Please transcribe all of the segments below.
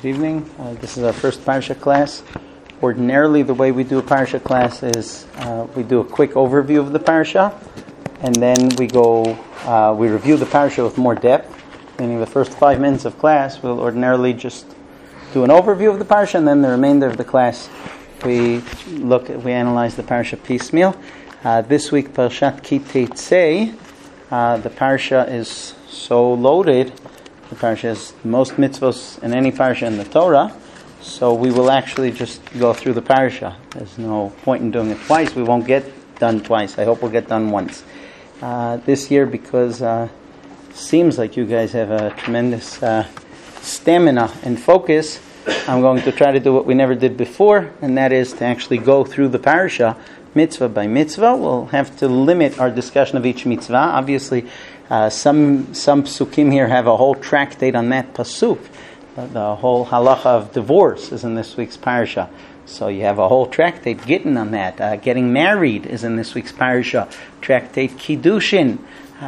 Good evening. This is our first Parsha class. Ordinarily, the way we do a Parsha class is we do a quick overview of the Parsha, and then we review the Parsha with more depth. Meaning the first 5 minutes of class, we'll ordinarily just do an overview of the Parsha, and then the remainder of the class, we analyze the Parsha piecemeal. This week, Parshat Ki Teitzei, the Parsha is so loaded. The Parsha has the most mitzvos in any Parsha in the Torah, so we will actually just go through the Parsha. There's no point in doing it twice. We won't get done twice. I hope we'll get done once. This year, because it seems like you guys have a tremendous stamina and focus, I'm going to try to do what we never did before, and that is to actually go through the Parsha mitzvah by mitzvah. We'll have to limit our discussion of each mitzvah. Obviously, some psukim here have a whole tractate on that pasuk. The whole halacha of divorce is in this week's parsha. So you have a whole tractate getting on that. Getting married is in this week's parsha. Tractate kiddushin.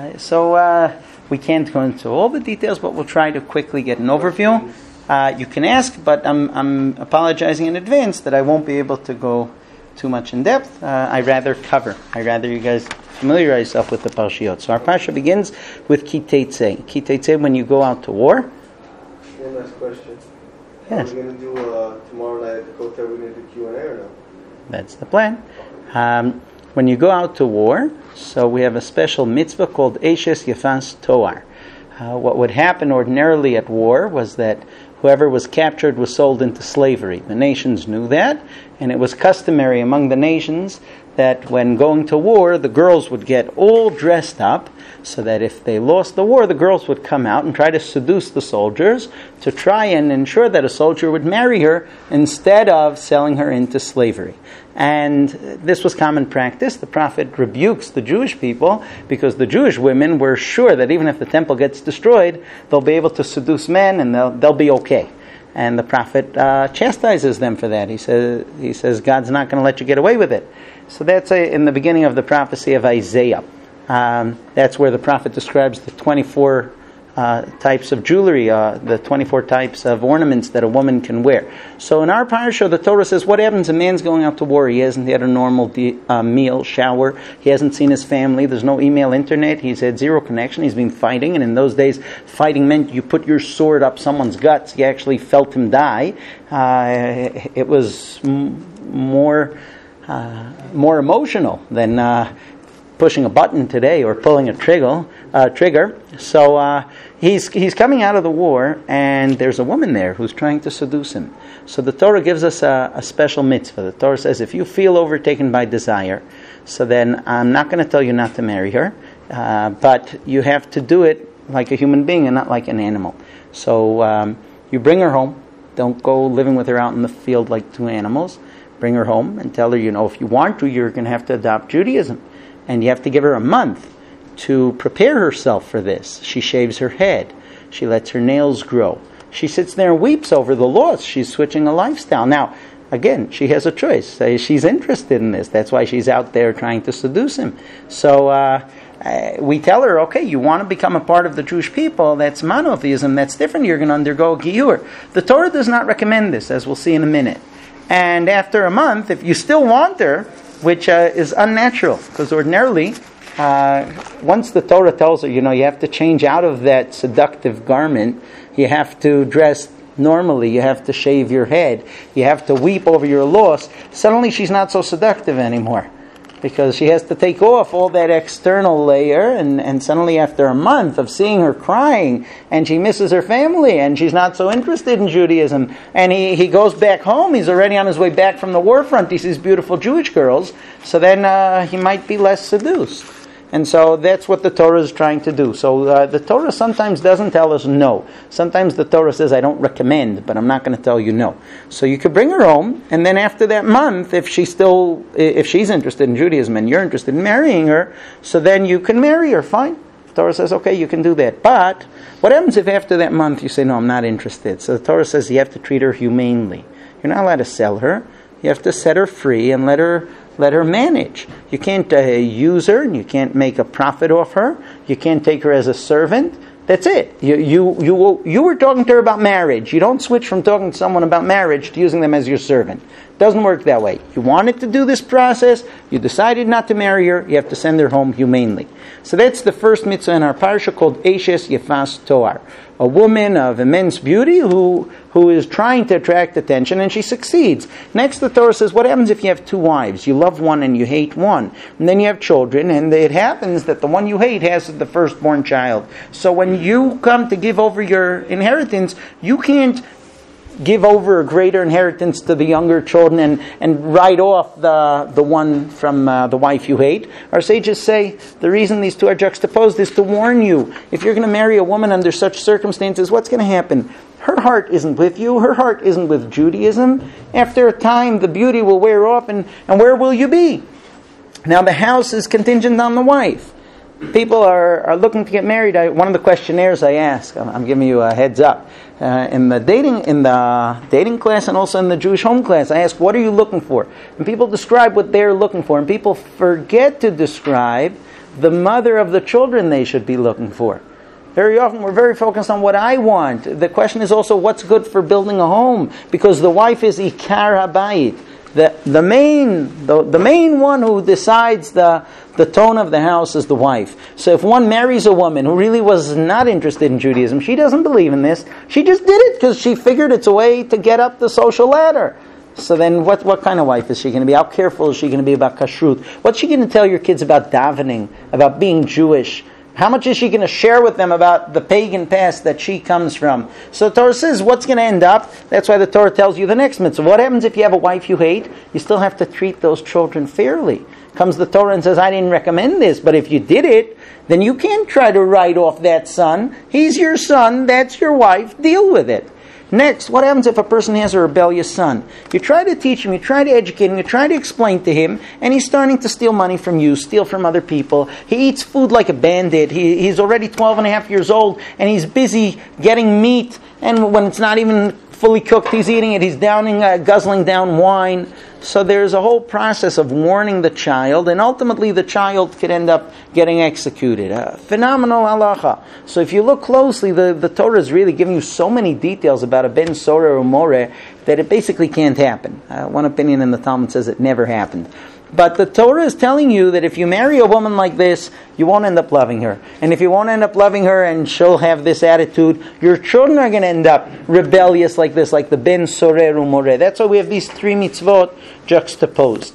So we can't go into all the details, but we'll try to quickly get an overview. You can ask, but I'm apologizing in advance that I won't be able to go too much in depth. I'd rather you guys familiarize yourself with the Parshiot. So our Parsha begins with Ki Teitzei. Ki Teitzei, when you go out to war. One last question. Yes. Are we going to do tomorrow night at the Kotel, we're going to do Q&A or no? That's the plan. When you go out to war, so we have a special mitzvah called Eshes Yefas Toar. What would happen ordinarily at war was that whoever was captured was sold into slavery. The nations knew that, and it was customary among the nations that when going to war, the girls would get all dressed up, so that if they lost the war, the girls would come out and try to seduce the soldiers to try and ensure that a soldier would marry her instead of selling her into slavery. And this was common practice. The prophet rebukes the Jewish people because the Jewish women were sure that even if the temple gets destroyed, they'll be able to seduce men and they'll be okay. And the prophet chastises them for that. He says God's not going to let you get away with it. So that's in the beginning of the prophecy of Isaiah. That's where the prophet describes the 24 types of jewelry, the 24 types of ornaments that a woman can wear. So in our parsha, the Torah says, what happens? A man's going out to war. He hasn't had a normal meal, shower. He hasn't seen his family. There's no email, internet. He's had zero connection. He's been fighting. And in those days, fighting meant you put your sword up someone's guts. You actually felt him die. It was more emotional than pushing a button today or pulling a trigger. So he's coming out of the war, and there's a woman there who's trying to seduce him. So the Torah gives us a special mitzvah. The Torah says if you feel overtaken by desire, so then I'm not going to tell you not to marry her, but you have to do it like a human being and not like an animal. So you bring her home. Don't go living with her out in the field like two animals. Bring her home and tell her, if you want to, you're going to have to adopt Judaism. And you have to give her a month to prepare herself for this. She shaves her head. She lets her nails grow. She sits there and weeps over the loss. She's switching a lifestyle. Now, again, she has a choice. She's interested in this. That's why she's out there trying to seduce him. So we tell her, okay, you want to become a part of the Jewish people. That's monotheism. That's different. You're going to undergo a giyur. The Torah does not recommend this, as we'll see in a minute. And after a month, if you still want her, which is unnatural, because ordinarily, once the Torah tells her, you have to change out of that seductive garment, you have to dress normally, you have to shave your head, you have to weep over your loss, suddenly she's not so seductive anymore. Because she has to take off all that external layer, and suddenly after a month of seeing her crying, and she misses her family, and she's not so interested in Judaism, and he goes back home, he's already on his way back from the war front, he sees beautiful Jewish girls, so then he might be less seduced. And so that's what the Torah is trying to do. So the Torah sometimes doesn't tell us no. Sometimes the Torah says, I don't recommend, but I'm not going to tell you no. So you could bring her home, and then after that month, if she's interested in Judaism and you're interested in marrying her, so then you can marry her, fine. The Torah says, okay, you can do that. But what happens if after that month you say, no, I'm not interested? So the Torah says you have to treat her humanely. You're not allowed to sell her. You have to set her free and let her manage. You can't use her, and you can't make a profit off her. You can't take her as a servant. That's it. You were talking to her about marriage. You don't switch from talking to someone about marriage to using them as your servant. It doesn't work that way. You wanted to do this process. You decided not to marry her. You have to send her home humanely. So that's the first mitzvah in our parsha called Eshes Yefas Toar. A woman of immense beauty who is trying to attract attention, and she succeeds. Next, the Torah says, what happens if you have two wives? You love one and you hate one. And then you have children, and it happens that the one you hate has the firstborn child. So when you come to give over your inheritance, you can't give over a greater inheritance to the younger children and write off the one from the wife you hate. Our sages say the reason these two are juxtaposed is to warn you. If you're going to marry a woman under such circumstances, what's going to happen? Her heart isn't with you. Her heart isn't with Judaism. After a time, the beauty will wear off, and where will you be? Now, the house is contingent on the wife. People are looking to get married. One of the questionnaires I ask, I'm giving you a heads up, in the dating class and also in the Jewish home class, I ask, what are you looking for? And people describe what they're looking for, and people forget to describe the mother of the children they should be looking for. Very often we're very focused on what I want. The question is also what's good for building a home, because the wife is ikar habayit. The main one who decides the tone of the house is the wife. So if one marries a woman who really was not interested in Judaism, she doesn't believe in this, she just did it because she figured it's a way to get up the social ladder. So then what kind of wife is she going to be? How careful is she going to be about kashrut? What's she going to tell your kids about davening, about being Jewish? How much is she going to share with them about the pagan past that she comes from? So the Torah says, what's going to end up? That's why the Torah tells you the next mitzvah. What happens if you have a wife you hate? You still have to treat those children fairly. Comes the Torah and says, I didn't recommend this, but if you did it, then you can't try to write off that son. He's your son, that's your wife, deal with it. Next, what happens if a person has a rebellious son? You try to teach him, you try to educate him, you try to explain to him, and he's starting to steal money from you, steal from other people. He eats food like a bandit. He's already 12 and a half years old, and he's busy getting meat, and when it's not even fully cooked, he's eating it. He's guzzling down wine. So there's a whole process of warning the child, and ultimately the child could end up getting executed. Phenomenal halacha. So if you look closely, the Torah is really giving you so many details about a ben soreh or more that it basically can't happen. One opinion in the Talmud says it never happened. But the Torah is telling you that if you marry a woman like this, you won't end up loving her. And if you won't end up loving her and she'll have this attitude, your children are going to end up rebellious like this, like the ben soreh or more. That's why we have these three mitzvot juxtaposed.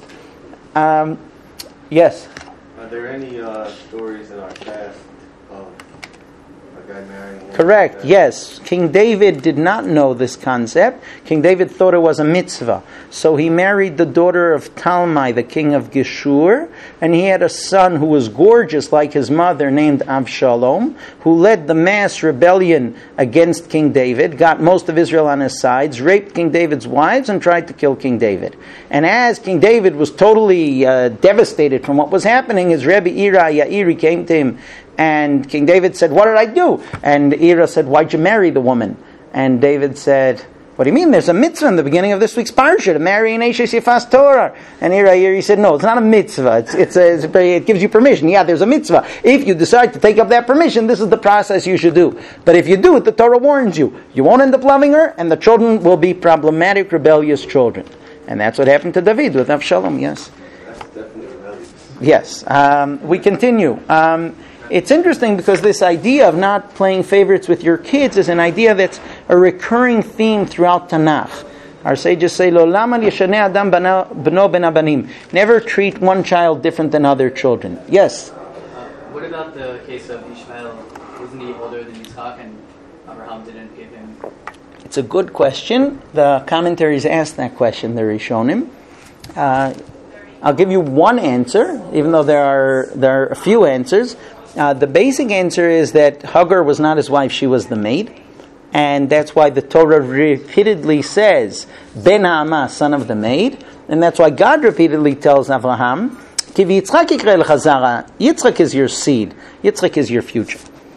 Yes? Are there any stories in our past of a guy marrying a woman? Correct, yes. King David did not know this concept. King David thought it was a mitzvah. So he married the daughter of Talmai, the king of Geshur, and he had a son who was gorgeous like his mother named Avshalom, who led the mass rebellion against King David, got most of Israel on his sides, raped King David's wives, and tried to kill King David. And as King David was totally devastated from what was happening, his Rebbe Ira Yairi came to him, and King David said, what did I do? And Ira said, why'd you marry the woman? And David said, what do you mean? There's a mitzvah in the beginning of this week's parsha to marry an Eshes Yefas Toar. And Ira said, no, it's not a mitzvah. It gives you permission. Yeah, there's a mitzvah. If you decide to take up that permission, this is the process you should do. But if you do it, the Torah warns you. You won't end up loving her, and the children will be problematic, rebellious children. And that's what happened to David with Avshalom, yes. That's definitely rebellious. Yes. We continue. It's interesting because this idea of not playing favorites with your kids is an idea that's a recurring theme throughout Tanakh. Our sages say, "Lo lama yashaneh adam beno ben abanim." Never treat one child different than other children. Yes? What about the case of Ishmael? Wasn't he older than Yitzchak, and Abraham didn't give him? It's a good question. The commentaries ask that question, the Rishonim. I'll give you one answer, even though there are a few answers. The basic answer is that Hagar was not his wife, she was the maid. And that's why the Torah repeatedly says, Ben Ha'amah, son of the maid. And that's why God repeatedly tells Abraham, Ki v'Yitzchak yikrei lecha zara. Yitzchak is your seed. Yitzchak is your future.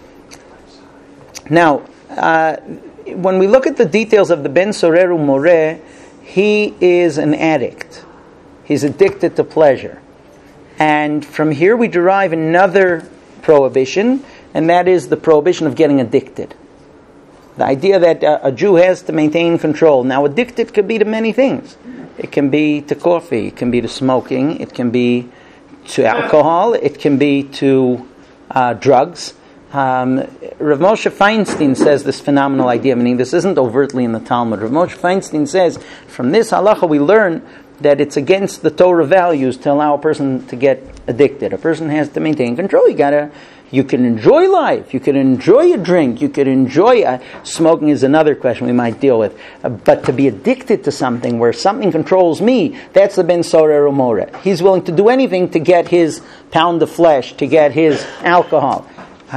Now, when we look at the details of the Ben Soreh Umoreh, he is an addict. He's addicted to pleasure. And from here we derive another prohibition, and that is the prohibition of getting addicted. The idea that a Jew has to maintain control. Now, addicted could be to many things. It can be to coffee, it can be to smoking, it can be to alcohol, it can be to drugs. Rav Moshe Feinstein says this phenomenal idea, meaning this isn't overtly in the Talmud. Rav Moshe Feinstein says, from this halacha we learn that it's against the Torah values to allow a person to get addicted. A person has to maintain control. You can enjoy life, you can enjoy a drink, you can enjoy smoking is another question we might deal with. But to be addicted to something where something controls me, that's the ben sorer umore. He's willing to do anything to get his pound of flesh, to get his alcohol.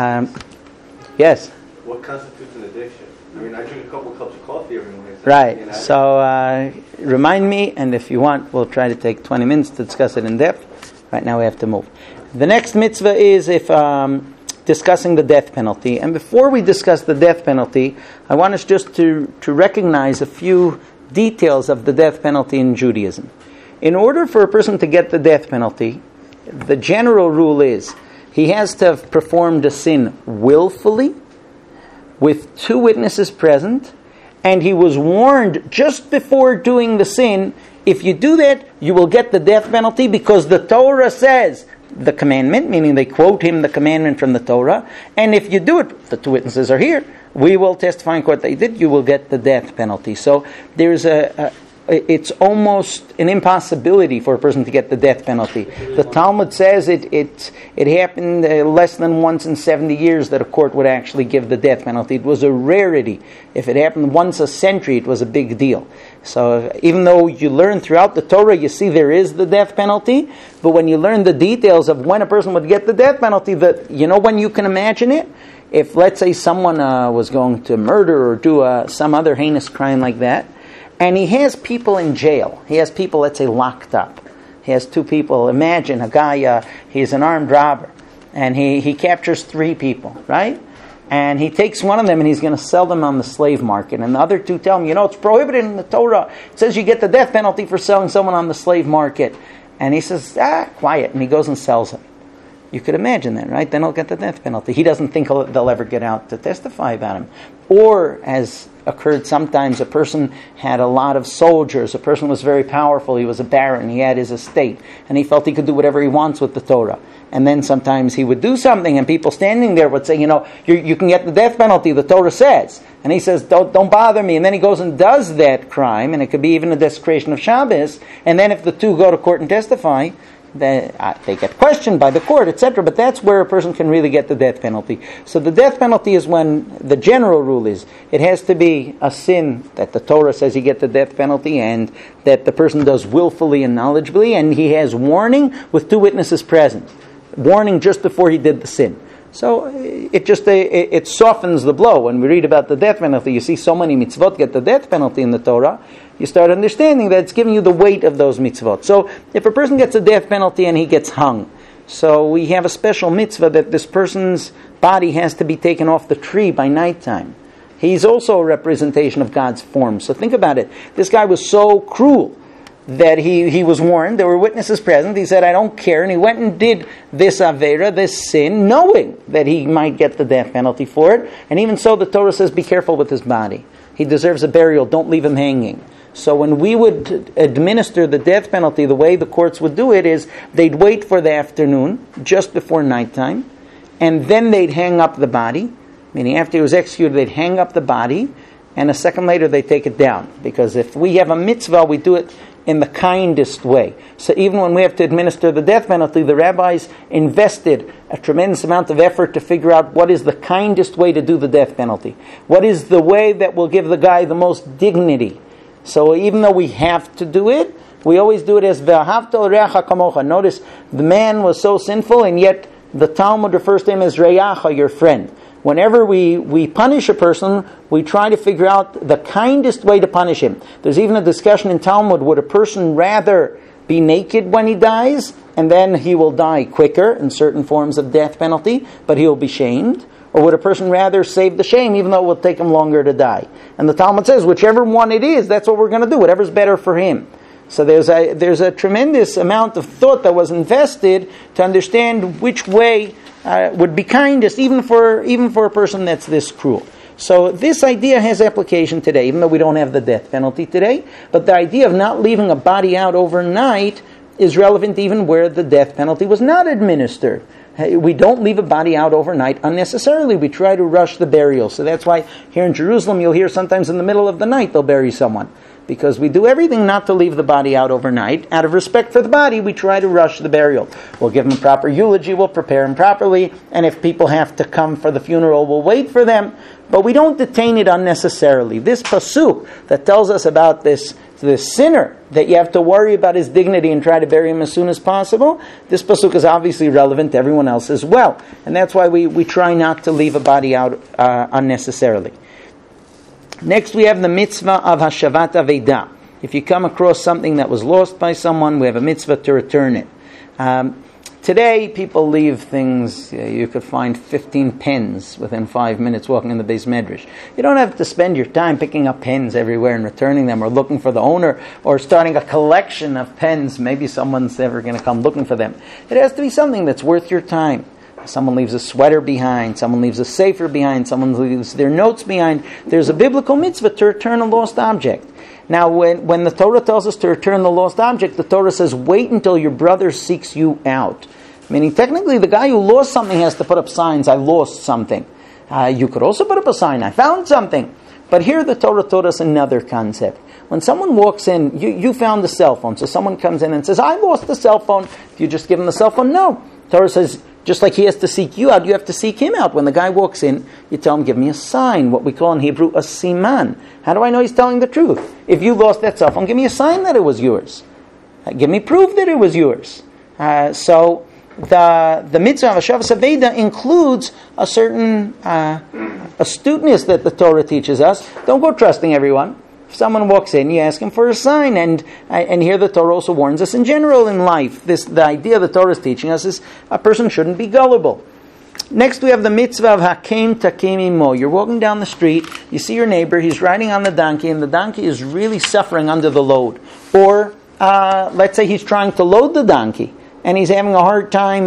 Yes? What constitutes an addiction? I mean, I drink a couple cups of coffee every morning. Right. So remind me, and if you want, we'll try to take 20 minutes to discuss it in depth. Right now we have to move. The next mitzvah is if discussing the death penalty. And before we discuss the death penalty, I want us just to recognize a few details of the death penalty in Judaism. In order for a person to get the death penalty, the general rule is he has to have performed a sin willfully, with 2 witnesses present, and he was warned just before doing the sin, if you do that, you will get the death penalty because the Torah says the commandment, meaning they quote him the commandment from the Torah, and if you do it, the 2 witnesses are here, we will testify in court that you did, you will get the death penalty. So there's it's almost an impossibility for a person to get the death penalty. The Talmud says it happened less than once in 70 years that a court would actually give the death penalty. It was a rarity. If it happened once a century, it was a big deal. So even though you learn throughout the Torah, you see there is the death penalty, but when you learn the details of when a person would get the death penalty, when you can imagine it, if let's say someone was going to murder or do some other heinous crime like that, and he has people in jail. He has people, let's say, locked up. He has 2 people. Imagine a guy, he's an armed robber, and he captures 3 people, right? And he takes one of them and he's going to sell them on the slave market. And the other 2 tell him, it's prohibited in the Torah. It says you get the death penalty for selling someone on the slave market. And he says, quiet. And he goes and sells him. You could imagine that, right? Then he'll get the death penalty. He doesn't think they'll ever get out to testify about him. Or, as occurred sometimes, a person had a lot of soldiers. A person was very powerful. He was a baron. He had his estate. And he felt he could do whatever he wants with the Torah. And then sometimes he would do something and people standing there would say, you can get the death penalty, the Torah says. And he says, don't bother me. And then he goes and does that crime, and it could be even a desecration of Shabbos. And then if the 2 go to court and testify, they get questioned by the court, etc. But that's where a person can really get the death penalty. So the death penalty is when the general rule is it has to be a sin that the Torah says you get the death penalty, and that the person does willfully and knowledgeably, and he has warning with 2 witnesses present. Warning just before he did the sin. So it softens the blow. When we read about the death penalty, you see so many mitzvot get the death penalty in the Torah, you start understanding that it's giving you the weight of those mitzvot. So if a person gets a death penalty and he gets hung, so we have a special mitzvah that this person's body has to be taken off the tree by nighttime. He's also a representation of God's form. So think about it. This guy was so cruel that he was warned. There were witnesses present. He said, I don't care. And he went and did this avera, this sin, knowing that he might get the death penalty for it. And even so, the Torah says, be careful with his body. He deserves a burial. Don't leave him hanging. So when we would administer the death penalty, the way the courts would do it is they'd wait for the afternoon, just before nighttime, and then they'd hang up the body. Meaning after he was executed, they'd hang up the body, and a second later they'd take it down. Because if we have a mitzvah, we do it in the kindest way. So even when we have to administer the death penalty, the rabbis invested a tremendous amount of effort to figure out what is the kindest way to do the death penalty. What is the way that will give the guy the most dignity? So even though we have to do it, we always do it as V'ahavta l'reacha kamocha. Notice, the man was so sinful, and yet the Talmud refers to him as reacha, your friend. Whenever we punish a person, we try to figure out the kindest way to punish him. There's even a discussion in Talmud, would a person rather be naked when he dies, and then he will die quicker in certain forms of death penalty, but he will be shamed? Or would a person rather save the shame, even though it will take him longer to die? And the Talmud says, whichever one it is, that's what we're going to do, whatever's better for him. So there's a tremendous amount of thought that was invested to understand which way would be kindest, even for a person that's this cruel. So this idea has application today, even though we don't have the death penalty today. But the idea of not leaving a body out overnight is relevant even where the death penalty was not administered. We don't leave a body out overnight unnecessarily. We try to rush the burial. So that's why here in Jerusalem you'll hear sometimes in the middle of the night they'll bury someone. Because we do everything not to leave the body out overnight. Out of respect for the body, we try to rush the burial. We'll give him a proper eulogy, we'll prepare him properly, and if people have to come for the funeral, we'll wait for them. But we don't detain it unnecessarily. This pasuk that tells us about this sinner, that you have to worry about his dignity and try to bury him as soon as possible, this pasuk is obviously relevant to everyone else as well. And that's why we try not to leave a body out unnecessarily. Next we have the mitzvah of Hashavat Aveidah. If you come across something that was lost by someone, we have a mitzvah to return it. Today people leave things, you could find 15 pens within 5 minutes walking in the Beis Medrash. You don't have to spend your time picking up pens everywhere and returning them or looking for the owner or starting a collection of pens. Maybe someone's ever going to come looking for them. It has to be something that's worth your time. Someone leaves a sweater behind, someone leaves a sefer behind, someone leaves their notes behind. There's a biblical mitzvah to return a lost object. Now, when the Torah tells us to return the lost object, the Torah says, wait until your brother seeks you out. Meaning, technically, the guy who lost something has to put up signs, I lost something. You could also put up a sign, I found something. But here the Torah taught us another concept. When someone walks in, you found a cell phone, so someone comes in and says, I lost the cell phone. Do you just give him the cell phone? No. Torah says, just like he has to seek you out, you have to seek him out. When the guy walks in, you tell him, give me a sign, what we call in Hebrew a siman. How do I know he's telling the truth? If you lost that cell phone, give me a sign that it was yours. Give me proof that it was yours. So the mitzvah of Hashavat Aveidah includes a certain astuteness that the Torah teaches us. Don't go trusting everyone. If someone walks in, you ask him for a sign, and here the Torah also warns us in general in life. The idea the Torah is teaching us is a person shouldn't be gullible. Next we have the mitzvah of Hakem Takem Imo. You're walking down the street, you see your neighbor, he's riding on the donkey, and the donkey is really suffering under the load. Or, let's say he's trying to load the donkey, and he's having a hard time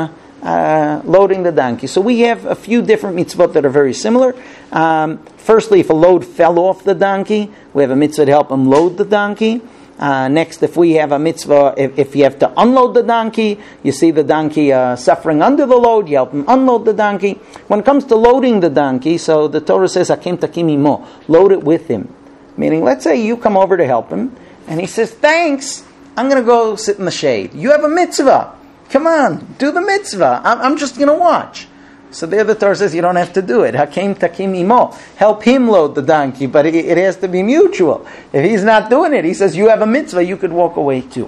loading the donkey. So we have a few different mitzvot that are very similar. Firstly, if a load fell off the donkey, we have a mitzvah to help him load the donkey. Next, if we have a mitzvah, if you have to unload the donkey, you see the donkey suffering under the load, you help him unload the donkey. When it comes to loading the donkey, so the Torah says, Hakem Takem Imo, load it with him. Meaning, let's say you come over to help him, and he says, thanks, I'm going to go sit in the shade. You have a mitzvah. Come on, do the mitzvah. I'm just going to watch. So there the Torah says you don't have to do it. Hakem Takem Imo. Help him load the donkey, but it has to be mutual. If he's not doing it, he says you have a mitzvah, you could walk away too.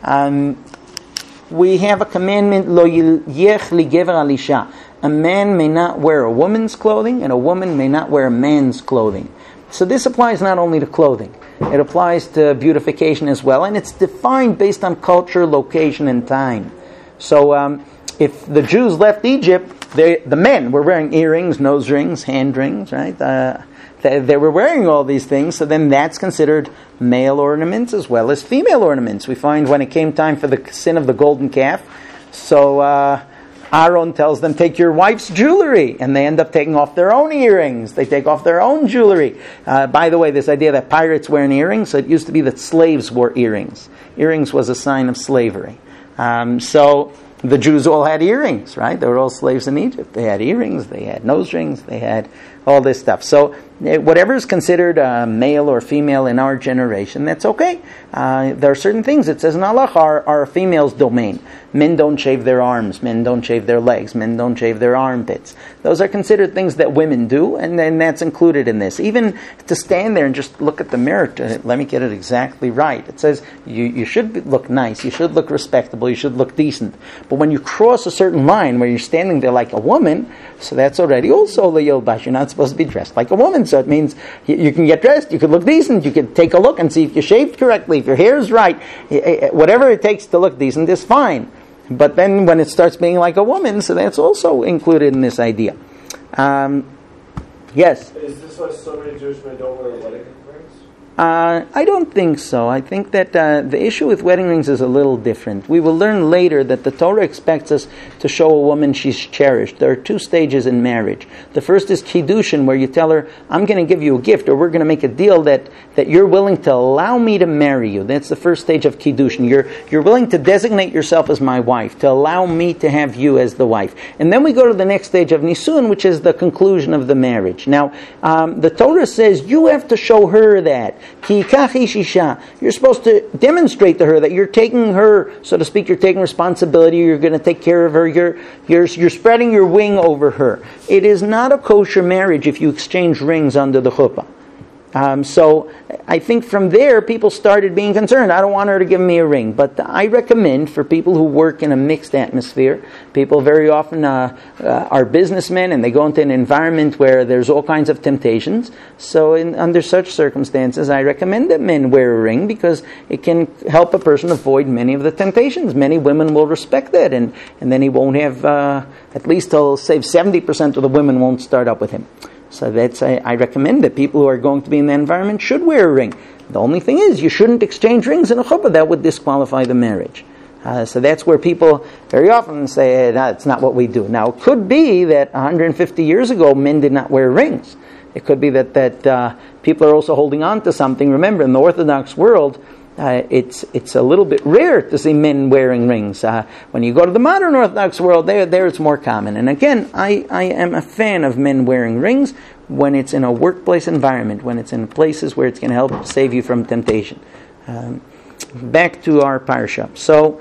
We have a commandment, Lo yilech ligever al isha. A man may not wear a woman's clothing, and a woman may not wear a man's clothing. So this applies not only to clothing. It applies to beautification as well, and it's defined based on culture, location, and time. So if the Jews left Egypt, the men were wearing earrings, nose rings, hand rings, right? They were wearing all these things, so then that's considered male ornaments as well as female ornaments. We find when it came time for the sin of the golden calf, so Aaron tells them, take your wife's jewelry, and they end up taking off their own earrings. They take off their own jewelry. By the way, this idea that pirates wear earrings, so it used to be that slaves wore earrings. Earrings was a sign of slavery. So the Jews all had earrings, right? They were all slaves in Egypt. They had earrings, they had nose rings, they had all this stuff. So whatever is considered male or female in our generation, that's okay. There are certain things, it says in Allah, are a female's domain. Men don't shave their arms, men don't shave their legs, men don't shave their armpits. Those are considered things that women do, and then that's included in this. Even to stand there and just look at the mirror, let me get it exactly right. It says you should look nice, you should look respectable, you should look decent. But when you cross a certain line where you're standing there like a woman, so that's already also leyilbash. You're not supposed to be dressed like a woman. So it means you can get dressed, you can look decent, you can take a look and see if you're shaved correctly, if your hair is right. Whatever it takes to look decent is fine. But then when it starts being like a woman, so that's also included in this idea. Yes? Is this why so many Jewish men don't wear wedding rings? I don't think so. I think that the issue with wedding rings is a little different. We will learn later that the Torah expects us to show a woman she's cherished. There are 2 stages in marriage. The first is Kiddushin, where you tell her, I'm going to give you a gift, or we're going to make a deal that you're willing to allow me to marry you. That's the first stage of Kiddushin. You're willing to designate yourself as my wife, to allow me to have you as the wife. And then we go to the next stage of Nisun, which is the conclusion of the marriage. Now, the Torah says you have to show her that. Ki yikach ish isha. You're supposed to demonstrate to her that you're taking her, so to speak, you're taking responsibility, you're going to take care of her, you're spreading your wing over her. It is not a kosher marriage if you exchange rings under the chuppah. So I think from there people started being concerned. I don't want her to give me a ring. But I recommend for people who work in a mixed atmosphere, people very often are businessmen and they go into an environment where there's all kinds of temptations. So under such circumstances, I recommend that men wear a ring because it can help a person avoid many of the temptations. Many women will respect that and then he won't have, at least he'll save 70% of the women won't start up with him. So I recommend that people who are going to be in that environment should wear a ring. The only thing is, you shouldn't exchange rings in a chuppah. That would disqualify the marriage. So that's where people very often say, it's not what we do. Now, it could be that 150 years ago, men did not wear rings. It could be that people are also holding on to something. Remember, in the Orthodox world, it's a little bit rare to see men wearing rings. When you go to the modern Orthodox world, there it's more common. And again, I am a fan of men wearing rings when it's in a workplace environment, when it's in places where it's going to help save you from temptation. Back to our parsha. So,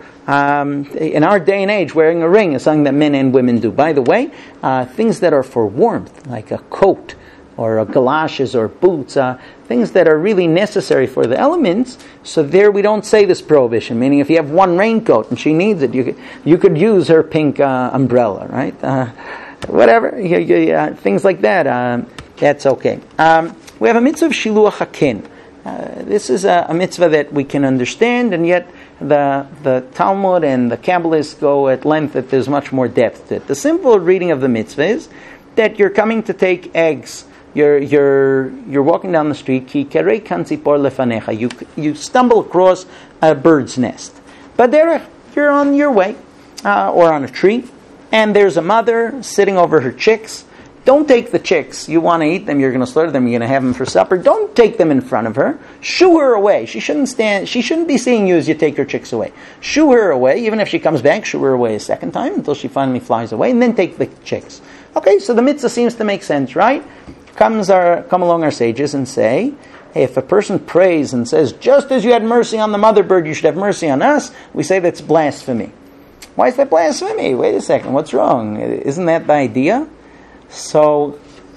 in our day and age, wearing a ring is something that men and women do. By the way, things that are for warmth, like a coat, or galoshes or boots, things that are really necessary for the elements. So there we don't say this prohibition, meaning if you have one raincoat and she needs it, you could use her pink umbrella, right? Whatever, things like that, that's okay. We have a mitzvah of shiluach haken. This is a mitzvah that we can understand, and yet the Talmud and the Kabbalists go at length that there's much more depth to it. The simple reading of the mitzvah is that you're coming to take eggs. You're walking down the street. Ki kerei kan tzipor lefanecha. You stumble across a bird's nest. But you're on your way, or on a tree, and there's a mother sitting over her chicks. Don't take the chicks. You want to eat them. You're going to slaughter them. You're going to have them for supper. Don't take them in front of her. Shoo her away. She shouldn't be seeing you as you take her chicks away. Shoo her away. Even if she comes back, shoo her away a second time until she finally flies away, and then take the chicks. Okay, so the mitzvah seems to make sense, right? Come along our sages and say, hey, if a person prays and says, just as you had mercy on the mother bird, you should have mercy on us, we say that's blasphemy. Why is that blasphemy? Wait a second, what's wrong? Isn't that the idea? So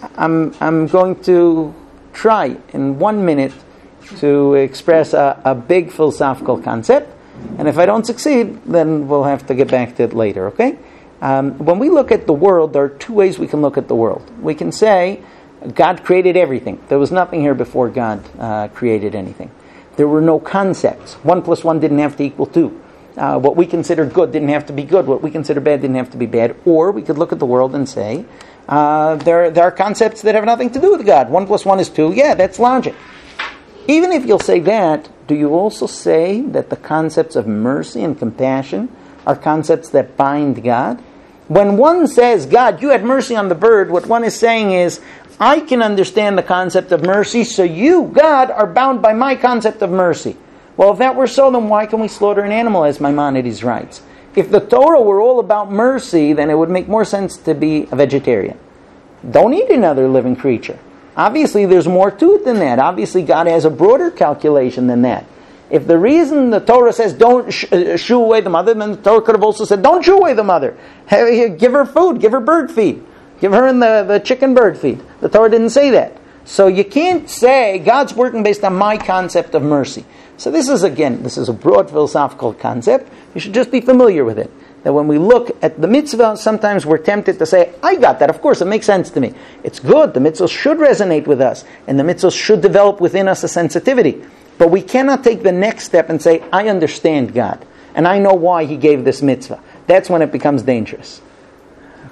I'm going to try in 1 minute to express a big philosophical concept, and if I don't succeed, then we'll have to get back to it later, okay? When we look at the world, there are 2 ways we can look at the world. We can say, God created everything. There was nothing here before God created anything. There were no concepts. 1 + 1 didn't have to equal 2. What we consider good didn't have to be good. What we consider bad didn't have to be bad. Or we could look at the world and say, there are concepts that have nothing to do with God. 1 + 1 is 2. Yeah, that's logic. Even if you'll say that, do you also say that the concepts of mercy and compassion are concepts that bind God? When one says, God, you had mercy on the bird, what one is saying is, I can understand the concept of mercy, so you, God, are bound by my concept of mercy. Well, if that were so, then why can we slaughter an animal as Maimonides writes? If the Torah were all about mercy, then it would make more sense to be a vegetarian. Don't eat another living creature. Obviously, there's more to it than that. Obviously, God has a broader calculation than that. If the reason the Torah says don't shoo away the mother, then the Torah could have also said don't shoo away the mother. Give her food, give her bird feed. Give her in the chicken bird feed. The Torah didn't say that. So you can't say God's working based on my concept of mercy. So this is a broad philosophical concept. You should just be familiar with it. That when we look at the mitzvah, sometimes we're tempted to say, I got that. Of course, it makes sense to me. It's good. The mitzvah should resonate with us. And the mitzvah should develop within us a sensitivity. But we cannot take the next step and say, I understand God. And I know why He gave this mitzvah. That's when it becomes dangerous.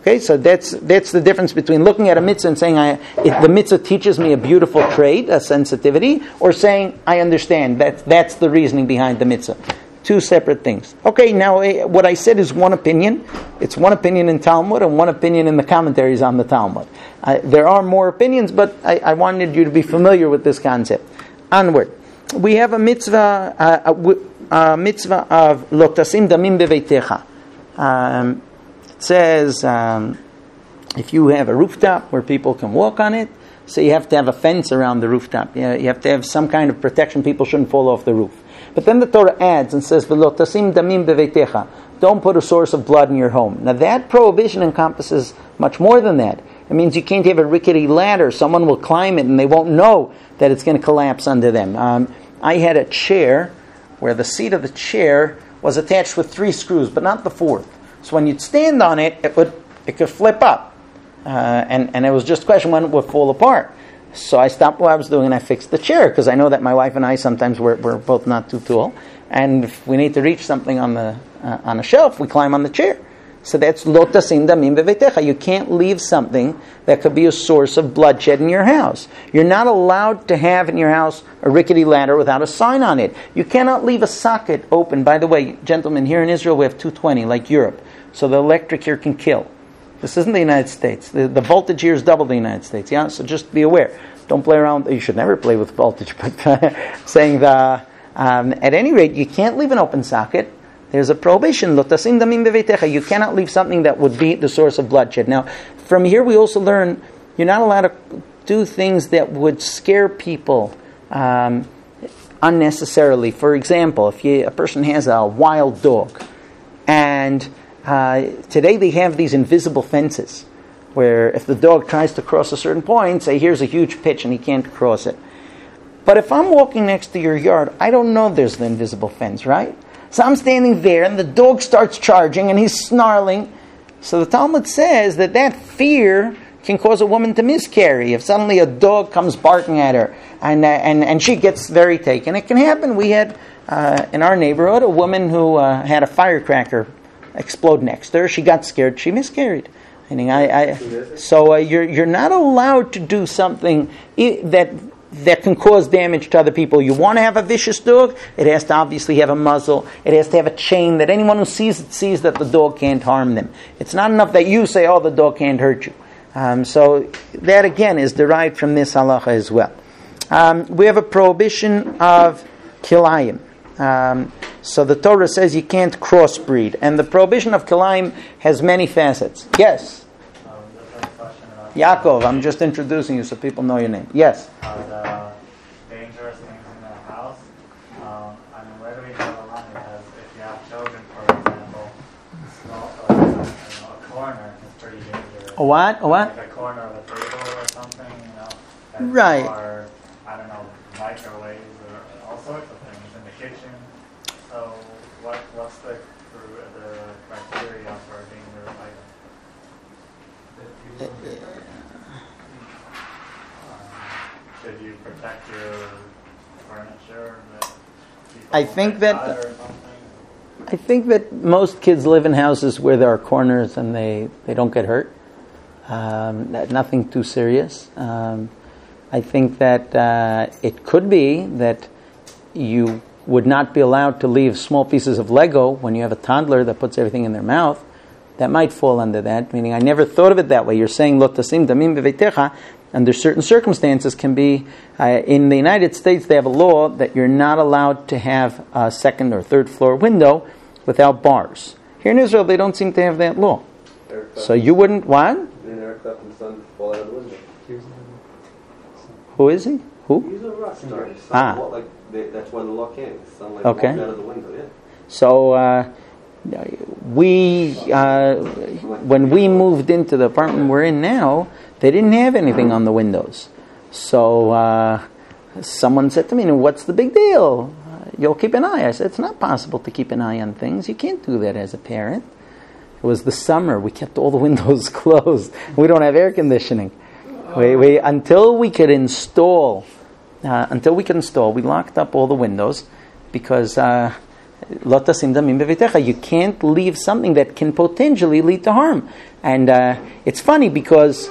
Okay, so that's the difference between looking at a mitzvah and saying, if the mitzvah teaches me a beautiful trait, a sensitivity, or saying, I understand, that's the reasoning behind the mitzvah. Two separate things. Okay, now what I said is one opinion. It's one opinion in Talmud and one opinion in the commentaries on the Talmud. There are more opinions, but I wanted you to be familiar with this concept. Onward. We have a mitzvah of lo tasim damim beveitecha. It says, if you have a rooftop where people can walk on it, so you have to have a fence around the rooftop. You have to have some kind of protection. People shouldn't fall off the roof. But then the Torah adds and says, "V'lo tasim damim beveitecha." Don't put a source of blood in your home. Now that prohibition encompasses much more than that. It means you can't have a rickety ladder. Someone will climb it and they won't know that it's going to collapse under them. I had a chair where the seat of the chair was attached with 3 screws, but not the 4th. So when you'd stand on it, it could flip up. And it was just a question when it would fall apart. So I stopped what I was doing and I fixed the chair, because I know that my wife and I sometimes we're both not too tall. And if we need to reach something on a shelf, we climb on the chair. So that's lo tasim damim beveitecha. You can't leave something that could be a source of bloodshed in your house. You're not allowed to have in your house a rickety ladder without a sign on it. You cannot leave a socket open. By the way, gentlemen, here in Israel we have 220, like Europe. So the electric here can kill. This isn't the United States. The voltage here is double the United States. Yeah, so just be aware. Don't play around. You should never play with voltage. But saying at any rate, you can't leave an open socket. There's a prohibition. Lo tasim damim beveitecha. You cannot leave something that would be the source of bloodshed. Now, from here we also learn you're not allowed to do things that would scare people unnecessarily. For example, if a person has a wild dog, and today they have these invisible fences, where if the dog tries to cross a certain point, say here's a huge pitch and he can't cross it. But if I'm walking next to your yard, I don't know there's the invisible fence, right? So I'm standing there and the dog starts charging and he's snarling. So the Talmud says that fear can cause a woman to miscarry. If suddenly a dog comes barking at her and she gets very taken, it can happen. We had in our neighborhood a woman who had a firecracker explode next to her. She got scared. She miscarried. So you're not allowed to do something that can cause damage to other people. You want to have a vicious dog, it has to obviously have a muzzle. It has to have a chain that anyone who sees it sees that the dog can't harm them. It's not enough that you say, oh, the dog can't hurt you. So that again is derived from this halacha as well. We have a prohibition of kilayim. So the Torah says you can't crossbreed. And the prohibition of kilayim has many facets. Yes? Yaakov, I'm just introducing you so people know your name. Yes? The dangerous things in the house. Where do we draw the line? Because if you have children, for example, a corner is pretty dangerous. A what? Like a corner of a table or something, Right. Or, microwaves or all sorts of things in the kitchen. So what's the criteria for a dangerous item? Should you protect your furniture? I think that most kids live in houses where there are corners and they don't get hurt. Nothing too serious. I think that it could be that you would not be allowed to leave small pieces of Lego when you have a toddler that puts everything in their mouth. That might fall under that, meaning I never thought of it that way. You're saying lo tasim damim beveitecha, under certain circumstances can be, in the United States they have a law that you're not allowed to have a 2nd or 3rd floor window without bars. Here in Israel they don't seem to have that law. So you wouldn't, what? Eric Clapton, the sun fall out of the window. Who is he? Who? He's a rock star. That's why the law came. Sunlight walked out of the window, yeah. So when we moved into the apartment we're in now, they didn't have anything on the windows. So someone said to me, what's the big deal? You'll keep an eye. I said, it's not possible to keep an eye on things. You can't do that as a parent. It was the summer. We kept all the windows closed. We don't have air conditioning. Until we could install, we locked up all the windows because Lo tasim damim bevitecha. You can't leave something that can potentially lead to harm. And it's funny because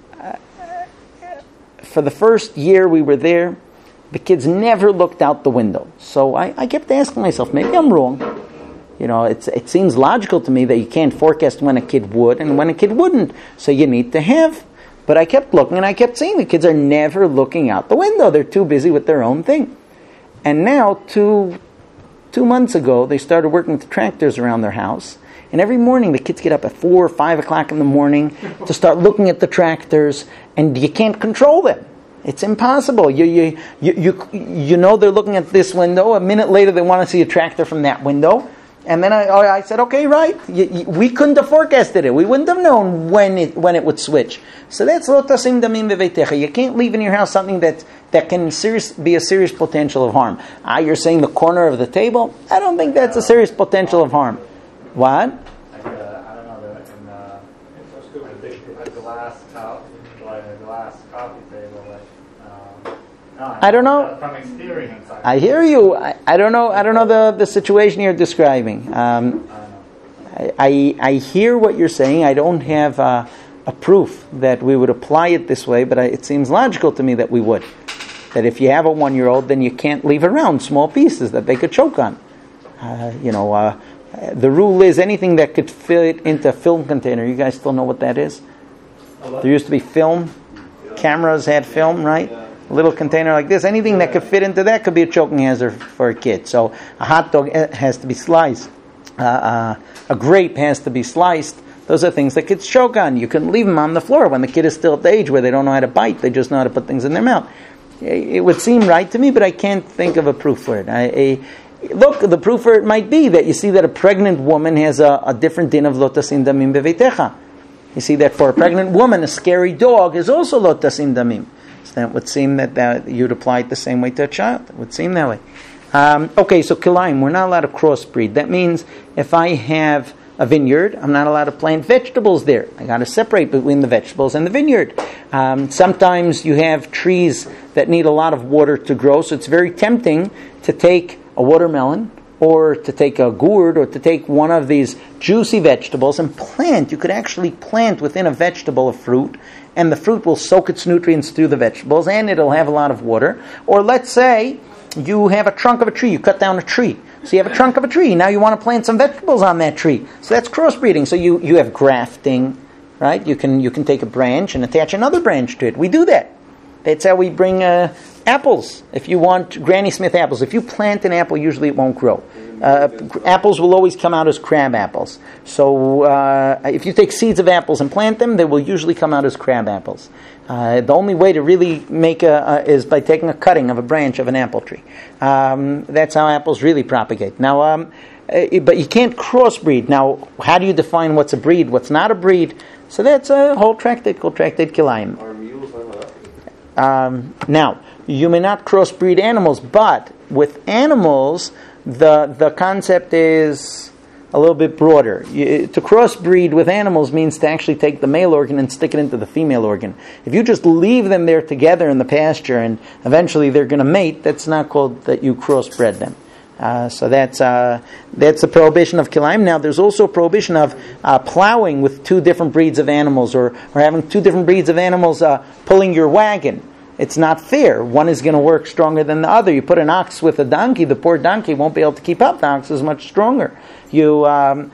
for the first year we were there, the kids never looked out the window. So I kept asking myself, maybe I'm wrong. You know, it seems logical to me that you can't forecast when a kid would and when a kid wouldn't. So you need to have. But I kept looking and I kept seeing the kids are never looking out the window. They're too busy with their own thing. And now, two months ago, they started working with the tractors around their house. And every morning the kids get up at 4 or 5 o'clock in the morning to start looking at the tractors, and you can't control them. It's impossible. You know they're looking at this window. A minute later they want to see a tractor from that window. And then I said, okay, right. We couldn't have forecasted it. We wouldn't have known when it would switch. So that's lo tasim damim beveitecha. You can't leave in your house something that can be a serious potential of harm. You're saying the corner of the table? I don't think that's a serious potential of harm. What? I don't know, in a glass cup, like a glass coffee table, I don't know. From experience, I hear you. I don't know the situation you're describing. I hear what you're saying. I don't have a proof that we would apply it this way, but it seems logical to me that we would. That if you have a 1-year-old, then you can't leave around small pieces that they could choke on. The rule is anything that could fit into a film container. You guys still know what that is? There used to be film. Cameras had film, right? A little container like this. Anything that could fit into that could be a choking hazard for a kid. So a hot dog has to be sliced. A grape has to be sliced. Those are things that kids choke on. You couldn't leave them on the floor when the kid is still at the age where they don't know how to bite. They just know how to put things in their mouth. It would seem right to me, but I can't think of a proof for it. Look, the proof for it might be that you see that a pregnant woman has a different din of lo tasim damim beveitecha. You see that for a pregnant woman, a scary dog is also lo tasim damim. So that would seem that you'd apply it the same way to a child. It would seem that way. Okay, so kilayim, we're not allowed to crossbreed. That means if I have a vineyard, I'm not allowed to plant vegetables there. I got to separate between the vegetables and the vineyard. Sometimes you have trees that need a lot of water to grow, so it's very tempting to take a watermelon or to take a gourd or to take one of these juicy vegetables and plant. You could actually plant within a vegetable a fruit, and the fruit will soak its nutrients through the vegetables and it'll have a lot of water. Or let's say you have a trunk of a tree, you cut down a tree. So you have a trunk of a tree, now you want to plant some vegetables on that tree. So that's crossbreeding. So you have grafting, right? You can take a branch and attach another branch to it. We do that. That's how we bring apples. If you want Granny Smith apples, if you plant an apple, usually it won't grow. Apples will always come out as crab apples. So if you take seeds of apples and plant them, they will usually come out as crab apples. The only way to really make is by taking a cutting of a branch of an apple tree. That's how apples really propagate. Now, but you can't crossbreed. Now, how do you define what's a breed, what's not a breed? So that's a whole tractate called Tractate Kilayim. Are mules allowed? Now, you may not crossbreed animals, but with animals, the concept is a little bit broader. To crossbreed with animals means to actually take the male organ and stick it into the female organ. If you just leave them there together in the pasture and eventually they're going to mate, that's not called that you crossbred them. So that's the prohibition of kilayim. Now, there's also a prohibition of plowing with two different breeds of animals, or having two different breeds of animals pulling your wagon. It's not fair. One is going to work stronger than the other. You put an ox with a donkey, the poor donkey won't be able to keep up. The ox is much stronger. And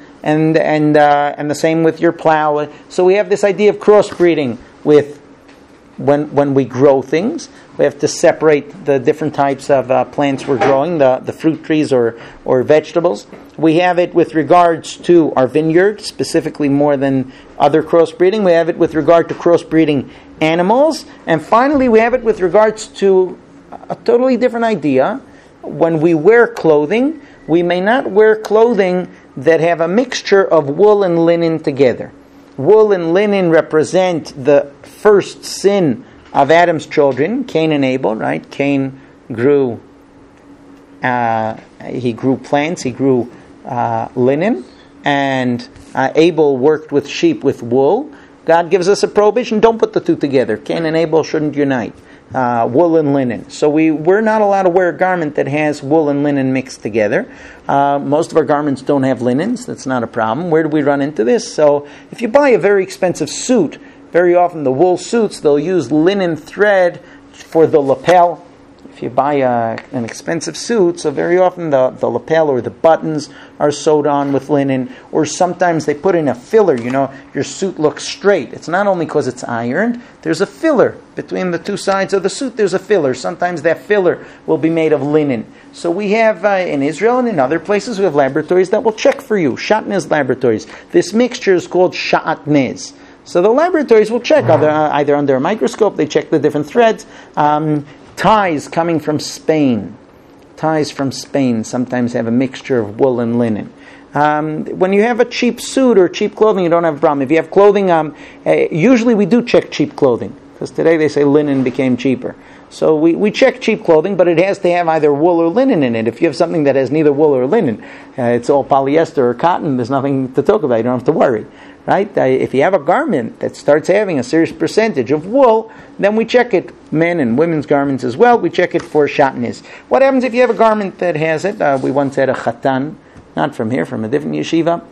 the same with your plow. So we have this idea of crossbreeding with when we grow things. We have to separate the different types of plants we're growing, the fruit trees or vegetables. We have it with regards to our vineyard, specifically more than other crossbreeding. We have it with regard to crossbreeding animals. And finally, we have it with regards to a totally different idea. When we wear clothing, we may not wear clothing that have a mixture of wool and linen together. Wool and linen represent the first sin of Adam's children, Cain and Abel, right? Cain grew plants, he grew linen, and Abel worked with sheep with wool. God gives us a prohibition, don't put the two together. Cain and Abel shouldn't unite. wool and linen. So we're not allowed to wear a garment that has wool and linen mixed together. Most of our garments don't have linens. That's not a problem. Where do we run into this? So if you buy a very expensive suit, very often the wool suits, they'll use linen thread for the lapel. If you buy an expensive suit, so very often the lapel or the buttons are sewed on with linen, or sometimes they put in a filler. Your suit looks straight. It's not only because it's ironed. There's a filler between the two sides of the suit. There's a filler. Sometimes that filler will be made of linen. So we have in Israel and in other places, we have laboratories that will check for you. Shatnez laboratories. This mixture is called shatnez. So the laboratories will check either under a microscope. They check the different threads. Ties coming from Spain. Ties from Spain sometimes have a mixture of wool and linen. When you have a cheap suit or cheap clothing, you don't have a problem. If you have clothing, usually we do check cheap clothing, because today they say linen became cheaper. So we check cheap clothing, but it has to have either wool or linen in it. If you have something that has neither wool or linen, it's all polyester or cotton, there's nothing to talk about. You don't have to worry. Right? If you have a garment that starts having a serious percentage of wool, then we check it. Men and women's garments as well, we check it for shatnez. What happens if you have a garment that has it? We once had a chatan, not from here, from a different yeshiva.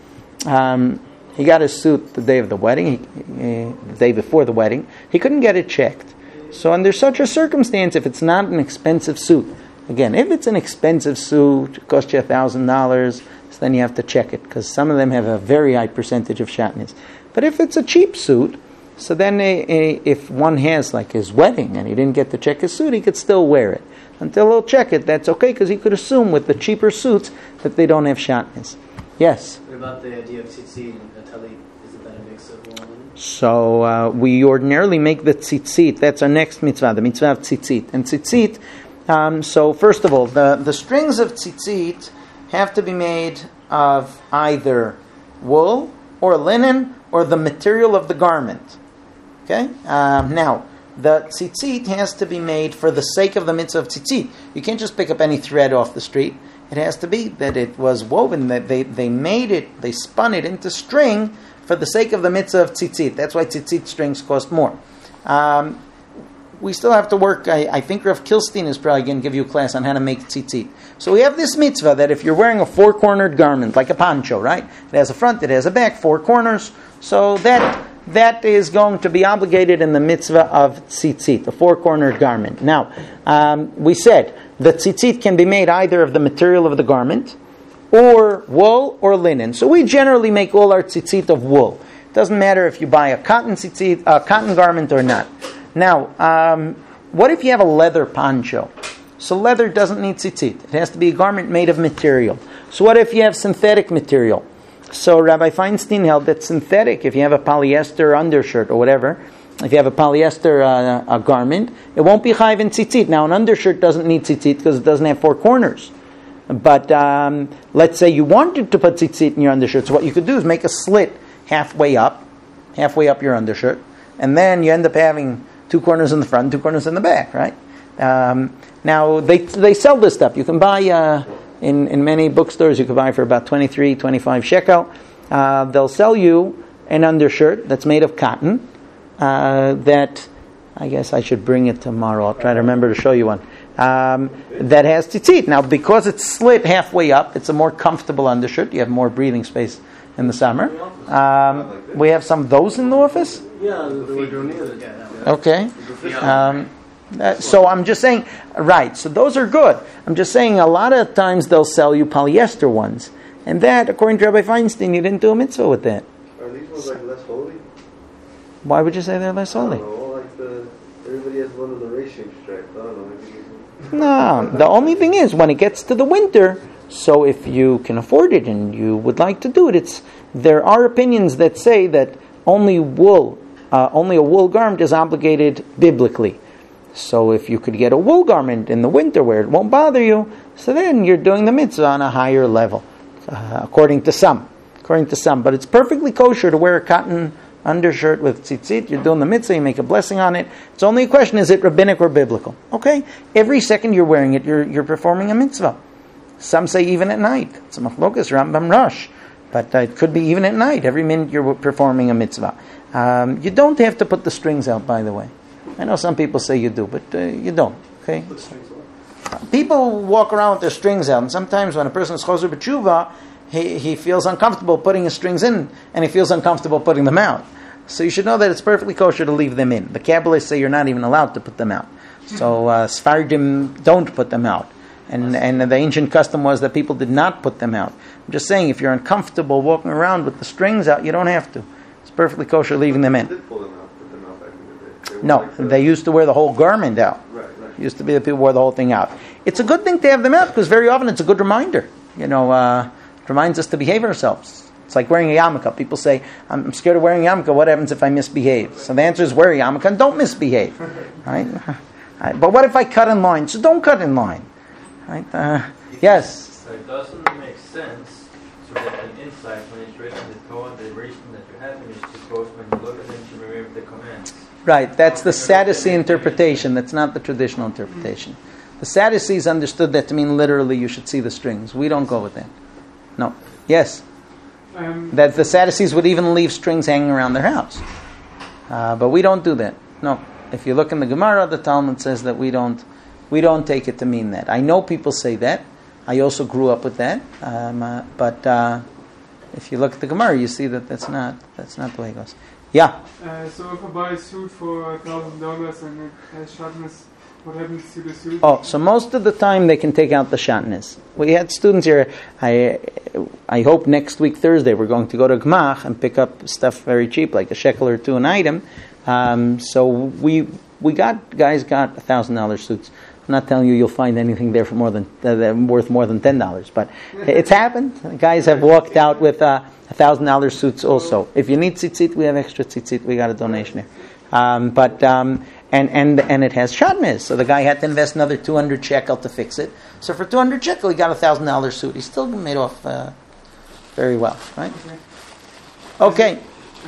He got his suit the day of the wedding, the day before the wedding. He couldn't get it checked. So under such a circumstance, if it's not an expensive suit, again, if it's an expensive suit, it costs you $1,000, then you have to check it, because some of them have a very high percentage of shatnez. But if it's a cheap suit, so then if one has like his wedding and he didn't get to check his suit, he could still wear it. Until he'll check it, that's okay, because he could assume with the cheaper suits that they don't have shatnez. Yes? What about the idea of tzitzit and a talit? Isn't that a mix of wool and linen? So we ordinarily make the tzitzit. That's our next mitzvah, the mitzvah of tzitzit. And tzitzit, so first of all, the strings of tzitzit have to be made of either wool or linen or the material of the garment. Okay? Now, the tzitzit has to be made for the sake of the mitzvah of tzitzit. You can't just pick up any thread off the street. It has to be that it was woven, that they made it, they spun it into string for the sake of the mitzvah of tzitzit. That's why tzitzit strings cost more. We still have to work. I think Rav Kilstein is probably going to give you a class on how to make tzitzit. So we have this mitzvah that if you're wearing a four-cornered garment, like a poncho, right? It has a front, it has a back, four corners. So that is going to be obligated in the mitzvah of tzitzit, a four-cornered garment. Now, we said that tzitzit can be made either of the material of the garment, or wool, or linen. So we generally make all our tzitzit of wool. It doesn't matter if you buy a cotton tzitzit, a cotton garment or not. Now, what if you have a leather poncho? So leather doesn't need tzitzit. It has to be a garment made of material. So what if you have synthetic material? So Rabbi Feinstein held that synthetic, if you have a polyester undershirt or whatever, if you have a polyester a garment, it won't be chayiv in tzitzit. Now, an undershirt doesn't need tzitzit because it doesn't have four corners. But let's say you wanted to put tzitzit in your undershirt. So what you could do is make a slit halfway up your undershirt, and then you end up having two corners in the front, two corners in the back, right? Now, they sell this stuff. You can buy, in many bookstores, you can buy for about 23, 25 shekel. They'll sell you an undershirt that's made of cotton, that, I guess I should bring it tomorrow. I'll try to remember to show you one. That has tzitzit. Now, because it's slit halfway up, it's a more comfortable undershirt. You have more breathing space in the summer. We have some of those in the office? Yeah, Okay. So I'm just saying, right, so those are good. I'm just saying a lot of times they'll sell you polyester ones. And that, according to Rabbi Feinstein, you didn't do a mitzvah with that. Are these ones like less holy? Why would you say they're less holy? I don't know, like everybody has one of the racing stripes. I don't know. Maybe No, the only thing is, when it gets to the winter, so if you can afford it and you would like to do it, there are opinions that say that only a wool garment is obligated biblically. So if you could get a wool garment in the winter where it won't bother you, so then you're doing the mitzvah on a higher level, according to some. But it's perfectly kosher to wear a cotton undershirt with tzitzit. You're doing the mitzvah, you make a blessing on it. It's only a question, is it rabbinic or biblical? Okay, every second you're wearing it, you're performing a mitzvah. Some say even at night. It's a machlokas, Rambam Rosh. But it could be even at night. Every minute you're performing a mitzvah. You don't have to put the strings out, by the way. I know some people say you do, but you don't. Okay. Put strings on. People walk around with their strings out, and sometimes when a person is choser b'tshuva, he feels uncomfortable putting his strings in, and he feels uncomfortable putting them out. So you should know that it's perfectly kosher to leave them in. The Kabbalists say you're not even allowed to put them out. So Sfardim don't put them out. And the ancient custom was that people did not put them out. I'm just saying, if you're uncomfortable walking around with the strings out, you don't have to. It's perfectly kosher leaving them in. They did pull them out, put them out back in the day. They were No, like the- they used to wear the whole garment out. Right. Used to be that people wore the whole thing out. It's a good thing to have them out because very often it's a good reminder. It reminds us to behave ourselves. It's like wearing a yarmulke. People say, I'm scared of wearing a yarmulke. What happens if I misbehave? So the answer is wear a yarmulke and don't misbehave. Right? But what if I cut in line? So don't cut in line. Right? Yes? So it doesn't make sense to get an insight when it's written in the Torah, the reason that you have them is because when you look at them to remember the commands. Right. That's the Sadducee interpretation. That's not the traditional interpretation. The Sadducees understood that to mean literally you should see the strings. We don't go with that. No. Yes? That the Sadducees would even leave strings hanging around their house. But we don't do that. No. If you look in the Gemara, the Talmud says that we don't take it to mean that. I know people say that. I also grew up with that. But if you look at the Gemara, you see that that's not the way it goes. Yeah. So if I buy a suit for $1,000 and it has shatnez, what happens to the suit? Oh, so most of the time they can take out the shatnez. We had students here. I hope next week Thursday we're going to go to Gmach and pick up stuff very cheap, like a shekel or two an item. So guys got $1,000 suits. I'm not telling you you'll find anything there for more than worth more than $10, but it's happened. Guys have walked out with $1,000 suits also. If you need tzitzit, we have extra tzitzit. We got a donation here. And it has shatnez. So the guy had to invest another 200 shekel to fix it. So for 200 shekel, he got a $1,000 suit. He still made off very well, right? Okay.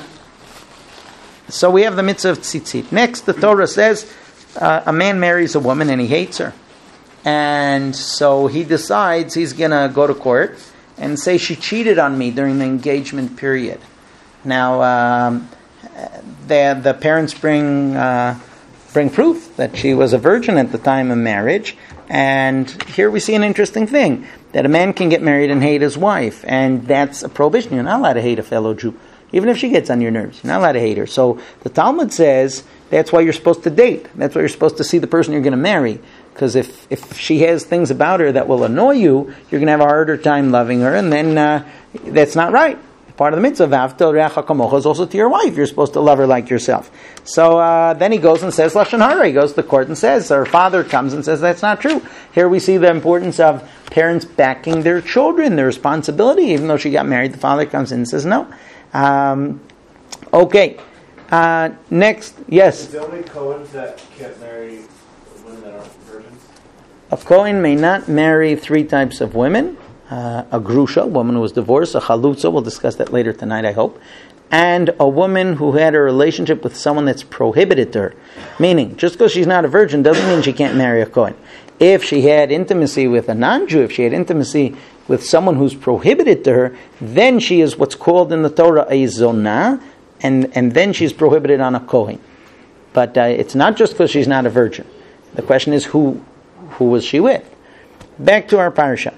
So we have the mitzvah of tzitzit. Next, the Torah says a man marries a woman and he hates her. And so he decides he's going to go to court and say she cheated on me during the engagement period. Now, the parents bring proof that she was a virgin at the time of marriage. And here we see an interesting thing, that a man can get married and hate his wife. And that's a prohibition. You're not allowed to hate a fellow Jew. Even if she gets on your nerves, you're not allowed to hate her. So the Talmud says that's why you're supposed to date. That's why you're supposed to see the person you're going to marry. Because if she has things about her that will annoy you, you're going to have a harder time loving her, and then that's not right. Part of the mitzvah, V'ahavta l'reacha kamocha, is also to your wife. You're supposed to love her like yourself. So then he goes and says Lashon Hara. He goes to the court and says, her father comes and says that's not true. Here we see the importance of parents backing their children, their responsibility. Even though she got married, the father comes in and says no. Okay. Next, yes. Is the only Cohens that can't marry women that aren't virgins? A Kohen may not marry three types of women. A grusha, a woman who was divorced, a chalutza, we'll discuss that later tonight, I hope, and a woman who had a relationship with someone that's prohibited to her. Meaning, just because she's not a virgin doesn't mean she can't marry a Kohen. If she had intimacy with a non-Jew, if she had intimacy with someone who's prohibited to her, then she is what's called in the Torah a zonah, and then she's prohibited on a Kohen. But it's not just because she's not a virgin. The question is, who was she with? Back to our parasha.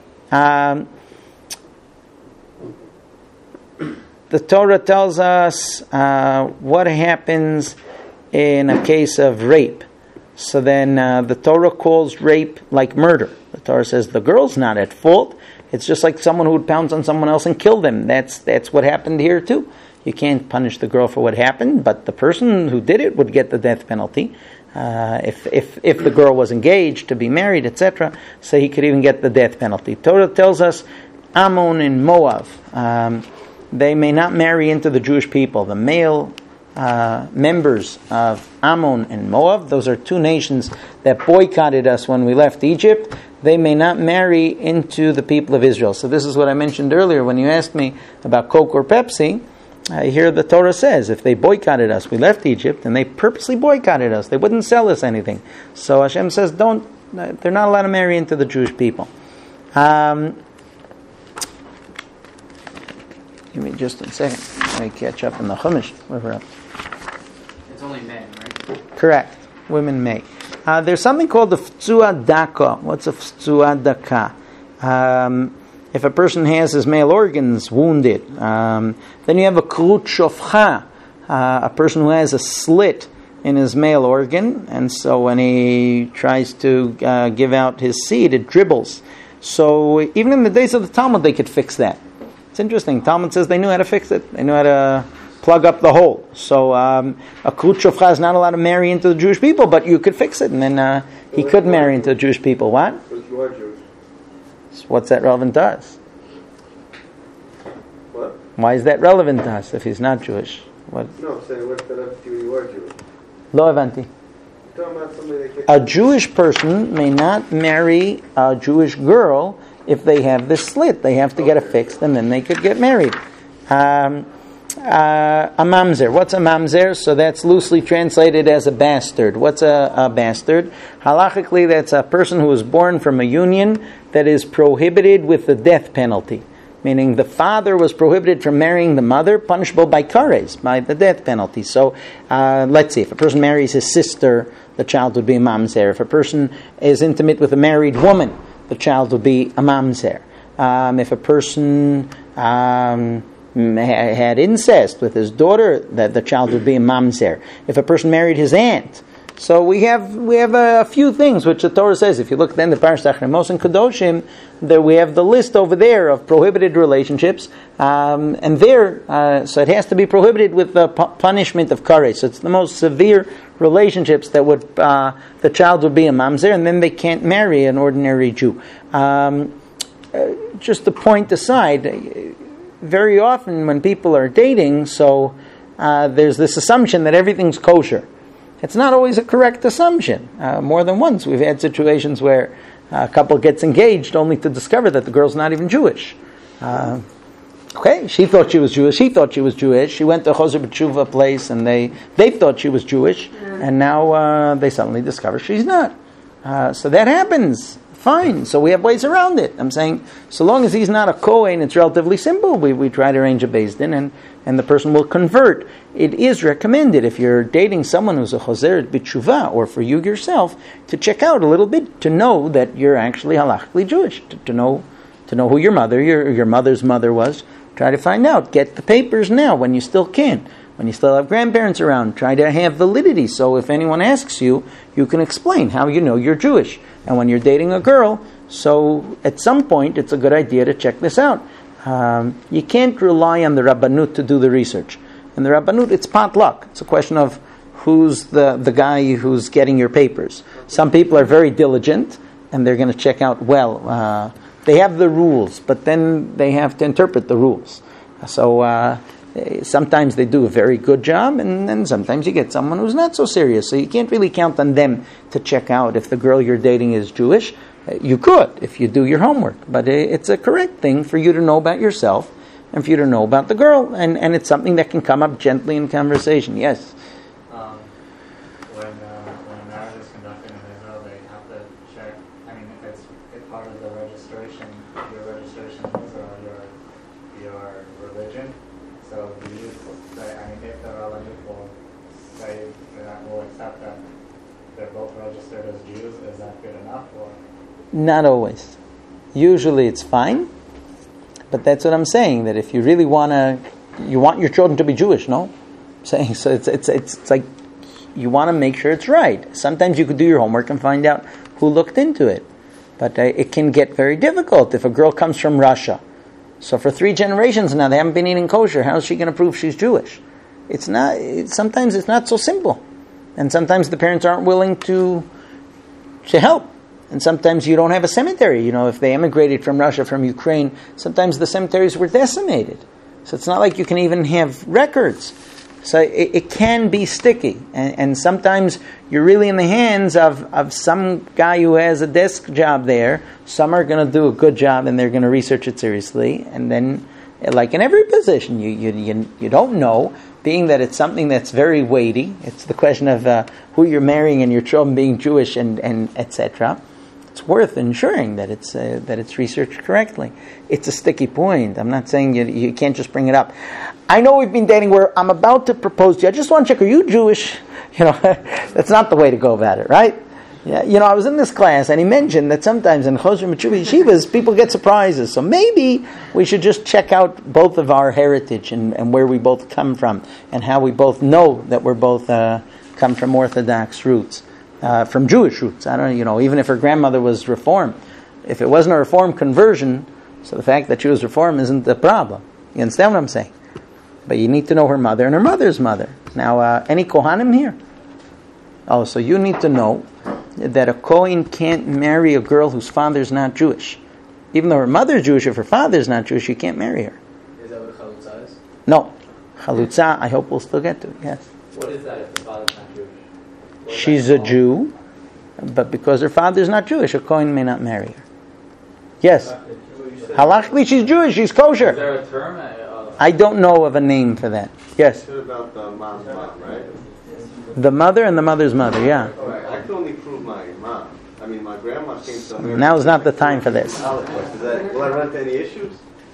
The Torah tells us what happens in a case of rape. So then the Torah calls rape like murder. The Torah says the girl's not at fault. It's just like someone who would pounce on someone else and kill them. That's what happened here too. You can't punish the girl for what happened, but the person who did it would get the death penalty. If the girl was engaged to be married, etc., so he could even get the death penalty. Torah tells us Ammon and Moab, they may not marry into the Jewish people. The male members of Ammon and Moab, those are two nations that boycotted us when we left Egypt. They may not marry into the people of Israel. So this is what I mentioned earlier when you asked me about Coke or Pepsi. Here the Torah says, if they boycotted us, we left Egypt, and they purposely boycotted us, they wouldn't sell us anything. So Hashem says, they're not allowed to marry into the Jewish people. Give me just a second. Let me catch up in the Chumash. Where we're up. It's only men, right? Correct. Women may. There's something called the ftsua daka. What's a ftsua daka? If a person has his male organs wounded, then you have a krut shofcha, a person who has a slit in his male organ, and so when he tries to give out his seed, it dribbles. So even in the days of the Talmud, they could fix that. It's interesting. Talmud says they knew how to fix it. They knew how to plug up the hole. So a krut shofcha is not allowed to marry into the Jewish people, but you could fix it, and then he could marry into the Jewish people. What? Because you are Jewish. So what's that relevant to us? What? Why is that relevant to us if he's not Jewish? What? No, I'm saying what's that up to you are Jewish? Lo avanti. You're talking about somebody that A Jewish person may not marry a Jewish girl if they have this slit. They have to get it fixed, and then they could get married. A mamzer. What's a mamzer? So that's loosely translated as a bastard. What's a bastard? Halachically, that's a person who was born from a union that is prohibited with the death penalty. Meaning the father was prohibited from marrying the mother, punishable by kares, by the death penalty. So let's see, if a person marries his sister, the child would be a mamzer. If a person is intimate with a married woman, the child would be a mamzer. If a person had incest with his daughter, that the child would be a mamzer. If a person married his aunt, so we have a few things which the Torah says. If you look then the Parashat Amos and Kedoshim, there we have the list over there of prohibited relationships, and there, so it has to be prohibited with the punishment of kares. So it's the most severe relationships that would the child would be a mamzer, and then they can't marry an ordinary Jew. Just a point aside, very often when people are dating, so there's this assumption that everything's kosher. It's not always a correct assumption. More than once we've had situations where a couple gets engaged only to discover that the girl's not even Jewish. Okay, she thought she was Jewish, he thought she was Jewish, she went to a Choser B'tshuva place and they thought she was Jewish, and now they suddenly discover she's not. So that happens. Fine, so we have ways around it. I'm saying, so long as he's not a Kohen, it's relatively simple. We try to arrange a Beis Din, and the person will convert. It is recommended, if you're dating someone who's a Choser B'tshuva, or for you yourself, to check out a little bit, to know that you're actually halachically Jewish, to know who your mother, your mother's mother was. Try to find out. Get the papers now, when you still can. When you still have grandparents around, try to have validity, so if anyone asks you, you can explain how you know you're Jewish. And when you're dating a girl, so at some point, it's a good idea to check this out. You can't rely on the Rabbanut to do the research. And the Rabbanut, it's potluck. It's a question of who's the guy who's getting your papers. Some people are very diligent, and they're going to check out well. They have the rules, but then they have to interpret the rules. So sometimes they do a very good job, and then sometimes you get someone who's not so serious. So you can't really count on them to check out if the girl you're dating is Jewish. You could, if you do your homework. But it's a correct thing for you to know about yourself and for you to know about the girl. And it's something that can come up gently in conversation. Yes? When a marriage is conducted in Israel, they have to check, I mean, if part of the registration, your registration in Israel, your religion. So do you say, I mean, if the Rabbanut will say that will accept that they're both registered as Jews, is that good enough? Or? Not always. Usually it's fine, but that's what I'm saying, that if you really you want your children to be Jewish, no? I'm saying, so it's like, you want to make sure it's right. Sometimes you could do your homework and find out who looked into it. But it can get very difficult if a girl comes from Russia. So for 3 generations now, they haven't been eating kosher. How is she going to prove she's Jewish? Sometimes it's not so simple. And sometimes the parents aren't willing to help. And sometimes you don't have a cemetery. You know, if they emigrated from Russia, from Ukraine, sometimes the cemeteries were decimated. So it's not like you can even have records. So it can be sticky. And sometimes you're really in the hands of some guy who has a desk job there. Some are going to do a good job and they're going to research it seriously. And then, like in every position, you don't know, being that it's something that's very weighty. It's the question of who you're marrying and your children being Jewish and etc. it's worth ensuring that it's researched correctly. It's a sticky point. I'm not saying you can't just bring it up. I know we've been dating where I'm about to propose to you. I just want to check, are you Jewish? That's not the way to go about it, right? Yeah, I was in this class and he mentioned that sometimes in Chosher Matshuva yeshivas people get surprises. So maybe we should just check out both of our heritage and where we both come from and how we both know that we're both come from Orthodox roots. From Jewish roots. I don't know, even if her grandmother was Reformed. If it wasn't a Reformed conversion, so the fact that she was Reformed isn't the problem. You understand what I'm saying? But you need to know her mother and her mother's mother. Now, any Kohanim here? Oh, so you need to know that a Kohen can't marry a girl whose father's not Jewish. Even though her mother's Jewish, if her father's not Jewish, you can't marry her. Is that what chalutza is? No. Chalutza, I hope we'll still get to it, yes. What is that if the father's not Jewish? She's a Jew, but because her father's not Jewish, a Kohen may not marry her. Yes. Halachically, she's Jewish, she's kosher. Is there a term? I don't know of a name for that. Yes. What about the mom's mom, right? The mother and the mother's mother, yeah. I can only prove my mom. I mean, my grandma came to America. Now's not the time for this. Will I run into any issues?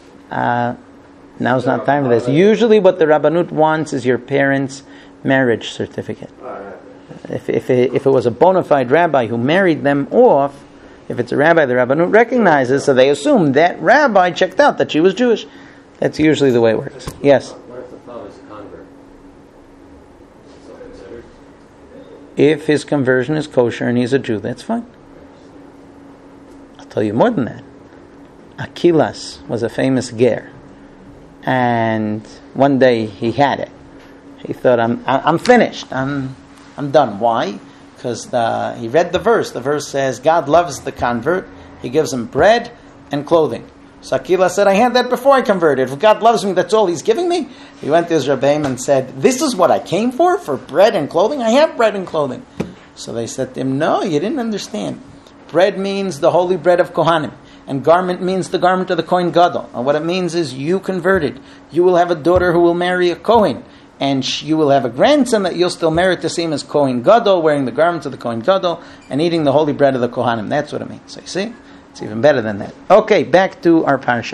Now's not time for this. Usually what the Rabbanut wants is your parents' marriage certificate. All right. If it was a bona fide rabbi who married them off, if it's a rabbi the Rabbanut recognizes, so they assume that rabbi checked out that she was Jewish. That's usually the way it works. Yes? What if the father's a convert? So considered? If his conversion is kosher and he's a Jew, that's fine. I'll tell you more than that. Achilas was a famous ger. And one day he had it. He thought, I'm finished. I'm done. Why? Because he read the verse. The verse says, God loves the convert. He gives him bread and clothing. So Akila said, I had that before I converted. If God loves me, that's all He's giving me. He went to his Rebbeim and said, this is what I came for bread and clothing? I have bread and clothing. So they said to him, no, you didn't understand. Bread means the holy bread of Kohanim. And garment means the garment of the Kohen Gadol. And what it means is you converted. You will have a daughter who will marry a Kohen. And you will have a grandson that you'll still merit to see him as Kohen Gadol, wearing the garments of the Kohen Gadol, and eating the holy bread of the Kohanim. That's what it means. So you see? It's even better than that. Okay, back to our parsha.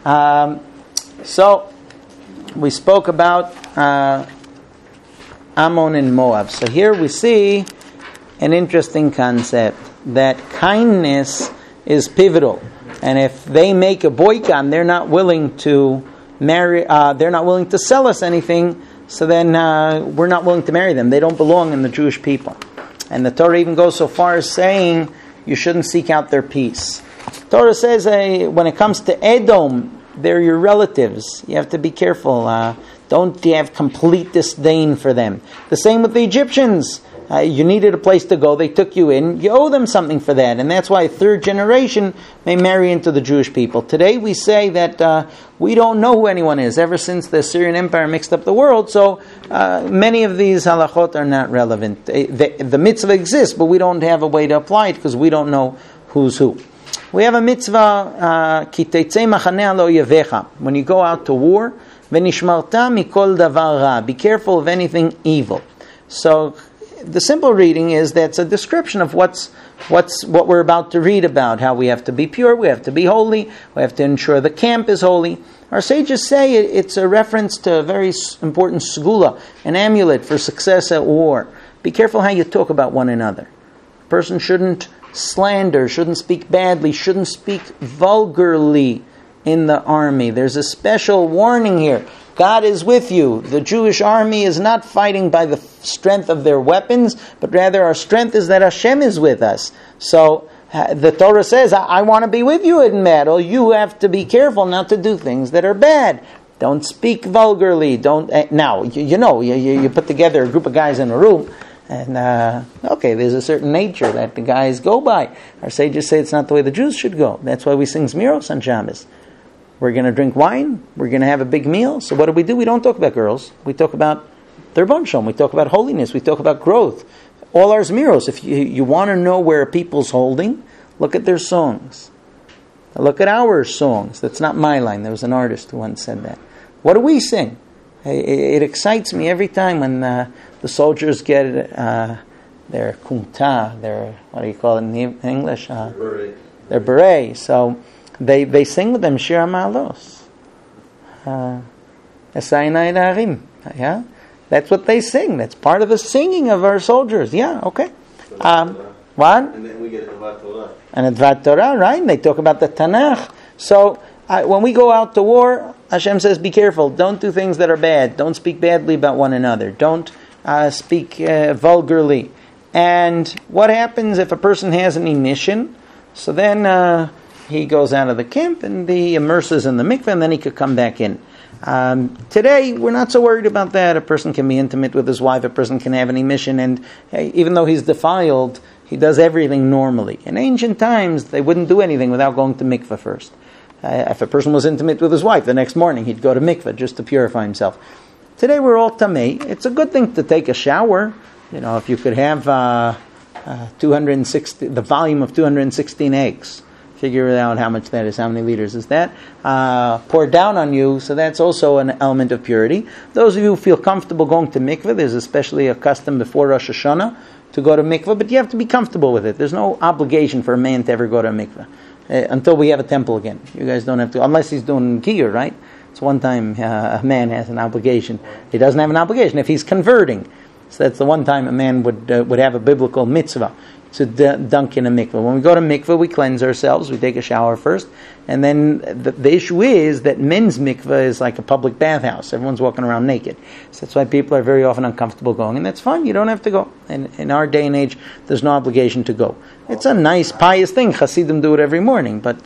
So, we spoke about Ammon and Moab. So here we see an interesting concept, that kindness is pivotal. And if they make a boycott, they're not willing to marry, they're not willing to sell us anything, so then we're not willing to marry them. They don't belong in the Jewish people. And the Torah even goes so far as saying you shouldn't seek out their peace. Torah says when it comes to Edom, they're your relatives. You have to be careful. Don't have complete disdain for them. The same with the Egyptians. You needed a place to go. They took you in. You owe them something for that. And that's why a third generation may marry into the Jewish people. Today we say that we don't know who anyone is ever since the Assyrian Empire mixed up the world. So many of these halachot are not relevant. The mitzvah exists, but we don't have a way to apply it because we don't know who's who. We have a mitzvah, ki teitzei machaneh lo yevecha. When you go out to war, v'nishmarta mikol davar ra. Be careful of anything evil. So the simple reading is that's a description of what we're about to read about. How we have to be pure, we have to be holy, we have to ensure the camp is holy. Our sages say it's a reference to a very important segula, an amulet for success at war. Be careful how you talk about one another. A person shouldn't slander, shouldn't speak badly, shouldn't speak vulgarly in the army. There's a special warning here. God is with you. The Jewish army is not fighting by the strength of their weapons, but rather our strength is that Hashem is with us. So the Torah says, I want to be with you in battle. You have to be careful not to do things that are bad. Don't speak vulgarly. Don't now. You put together a group of guys in a room, and there's a certain nature that the guys go by. Our sages say it's not the way the Jews should go. That's why we sing Zmiros on Shabbos. We're going to drink wine. We're going to have a big meal. So what do? We don't talk about girls. We talk about their bonshom. We talk about holiness. We talk about growth. All our zmiros. If you want to know where a people's holding, look at their songs. Look at our songs. That's not my line. There was an artist who once said that. What do we sing? It excites me every time when the soldiers get their kumta, their, what do you call it in English? Beret. Their beret. So they sing with them Shir HaMa'alos. Esainai Na'arim. Yeah? That's what they sing. That's part of the singing of our soldiers. Yeah, okay. What? And then we get a Dvar Torah. And a Dvar Torah, right? And they talk about the Tanakh. So when we go out to war, Hashem says, be careful. Don't do things that are bad. Don't speak badly about one another. Don't speak vulgarly. And what happens if a person has an emission? So then he goes out of the camp and he immerses in the mikveh, and then he could come back in. Today, we're not so worried about that. A person can be intimate with his wife. A person can have an emission, and even though he's defiled, he does everything normally. In ancient times, they wouldn't do anything without going to mikveh first. If a person was intimate with his wife, the next morning he'd go to mikveh just to purify himself. Today, we're all tamei. It's a good thing to take a shower. You know, if you could have 260, the volume of 216 eggs. Figure out how much that is, how many liters is that. Poured down on you, so that's also an element of purity. Those of you who feel comfortable going to mikveh, there's especially a custom before Rosh Hashanah to go to mikveh, but you have to be comfortable with it. There's no obligation for a man to ever go to a mikveh until we have a temple again. You guys don't have to, unless he's doing Giyur, right? It's one time a man has an obligation. He doesn't have an obligation if he's converting. So that's the one time a man would have a biblical mitzvah to dunk in a mikveh. When we go to mikveh, we cleanse ourselves. We take a shower first. And then the issue is that men's mikveh is like a public bathhouse. Everyone's walking around naked. So that's why people are very often uncomfortable going. And that's fine. You don't have to go. And in our day and age, there's no obligation to go. It's a nice, pious thing. Hasidim do it every morning. But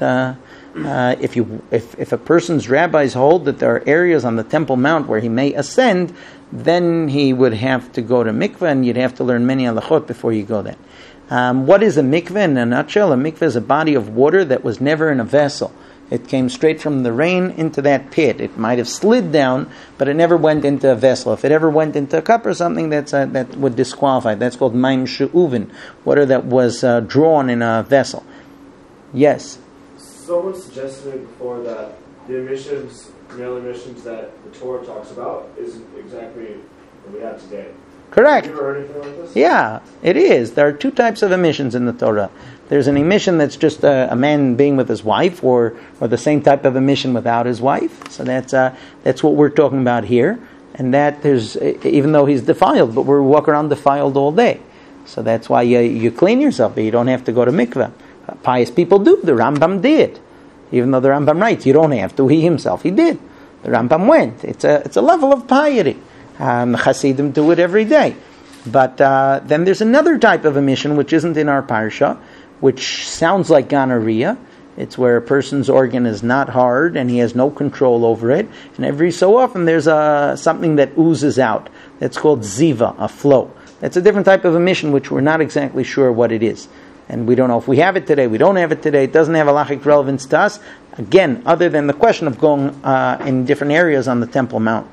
if a person's rabbis hold that there are areas on the Temple Mount where he may ascend, then he would have to go to mikveh, and you'd have to learn many halachot before you go there. What is a mikveh in a nutshell? A mikveh is a body of water that was never in a vessel. It came straight from the rain into that pit. It might have slid down, but it never went into a vessel. If it ever went into a cup or something, that would disqualify. That's called maim she'uvin, water that was drawn in a vessel. Yes? Someone suggested before that the emissions, male emissions that the Torah talks about isn't exactly what we have today. Correct. Have you ever heard anything like this? Yeah, it is. There are two types of emissions in the Torah. There's an emission that's just a man being with his wife, or the same type of emission without his wife. So that's what we're talking about here. And that there's, even though he's defiled, but we're walking around defiled all day. So that's why you clean yourself, but you don't have to go to mikveh. Pious people do. The Rambam did. Even though the Rambam writes, you don't have to. He himself, he did. The Rambam went. It's a level of piety. Hasidim do it every day. But then there's another type of emission which isn't in our parsha, which sounds like gonorrhea. It's where a person's organ is not hard and he has no control over it. And every so often there's something that oozes out. That's called ziva, a flow. That's a different type of emission which we're not exactly sure what it is. And we don't know if we have it today, we don't have it today. It doesn't have halachic relevance to us. Again, other than the question of going in different areas on the Temple Mount.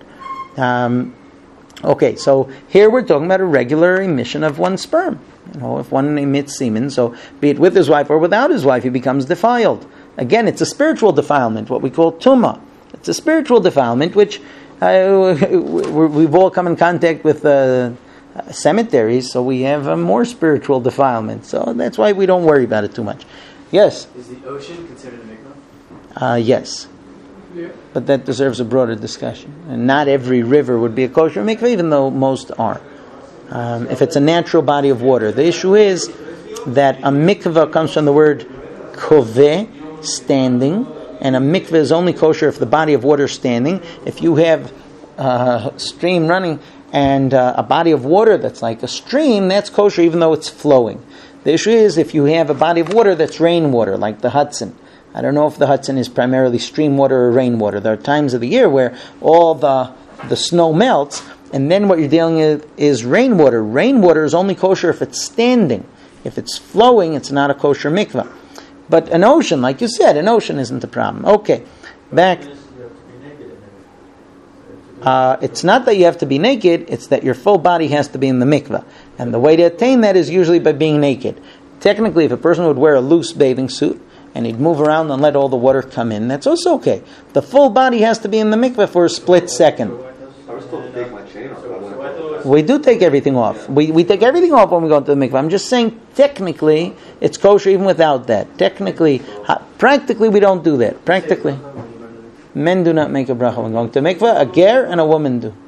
Okay, so here we're talking about a regular emission of one sperm. You know, if one emits semen, so be it with his wife or without his wife, he becomes defiled. Again, it's a spiritual defilement, what we call tumah. It's a spiritual defilement, which we've all come in contact with cemeteries, so we have a more spiritual defilement. So that's why we don't worry about it too much. Yes? Is the ocean considered a mikveh? Yes. Yeah. But that deserves a broader discussion. And not every river would be a kosher mikveh, even though most are. If it's a natural body of water. The issue is that a mikveh comes from the word koveh, standing, and a mikveh is only kosher if the body of water is standing. If you have a stream running and a body of water that's like a stream, that's kosher even though it's flowing. The issue is if you have a body of water that's rainwater, like the Hudson. I don't know if the Hudson is primarily stream water or rainwater. There are times of the year where all the snow melts, and then what you're dealing with is rainwater. Rainwater is only kosher if it's standing. If it's flowing, it's not a kosher mikveh. But an ocean, like you said, an ocean isn't a problem. Okay, back. It's not that you have to be naked, it's that your full body has to be in the mikveh. And the way to attain that is usually by being naked. Technically, if a person would wear a loose bathing suit, and he'd move around and let all the water come in, that's also okay. The full body has to be in the mikveh for a split second. I was told to take my chain off. So I thought We do take everything off. We take everything off when we go into the mikveh. I'm just saying, technically, it's kosher even without that. Technically, practically, we don't do that. Practically, men do not make a bracha when going to mikveh. A ger and a woman do.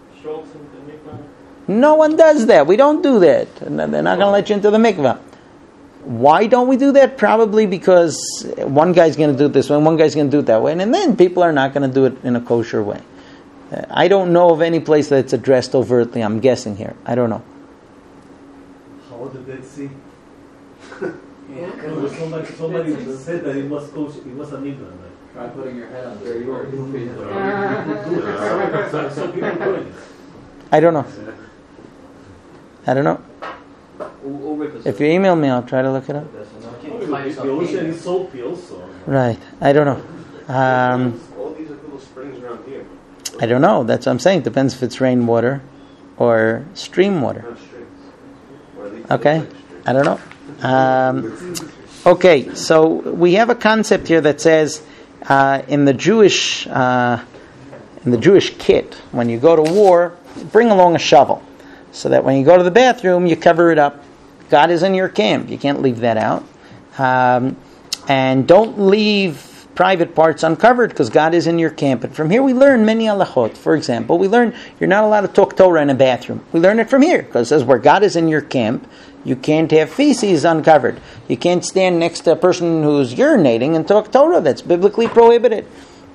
No one does that. We don't do that. They're not going to let you into the mikveh. Why don't we do that? Probably because one guy's going to do it this way and one guy's going to do it that way. And then people are not going to do it in a kosher way. I don't know of any place that's addressed overtly. I'm guessing here. I don't know. How about the Dead Sea? Somebody said that it was kosher. It was a mikvah. Try putting your head under your So people doing it. I don't know. If you email me, I'll try to look it up. The ocean is salty also. Right. I don't know. All these are little springs around here. I don't know. That's what I'm saying. Depends if it's rainwater or stream water. Not streams. Or at least Okay. it looks like streams. I don't know. Okay. So we have a concept here that says in the Jewish kit, when you go to war, bring along a shovel, so that when you go to the bathroom, you cover it up. God is in your camp. You can't leave that out. And don't leave private parts uncovered, because God is in your camp. And from here we learn many halachot. For example, we learn you're not allowed to talk Torah in a bathroom. We learn it from here, because it says where God is in your camp, you can't have feces uncovered. You can't stand next to a person who's urinating and talk Torah. That's biblically prohibited.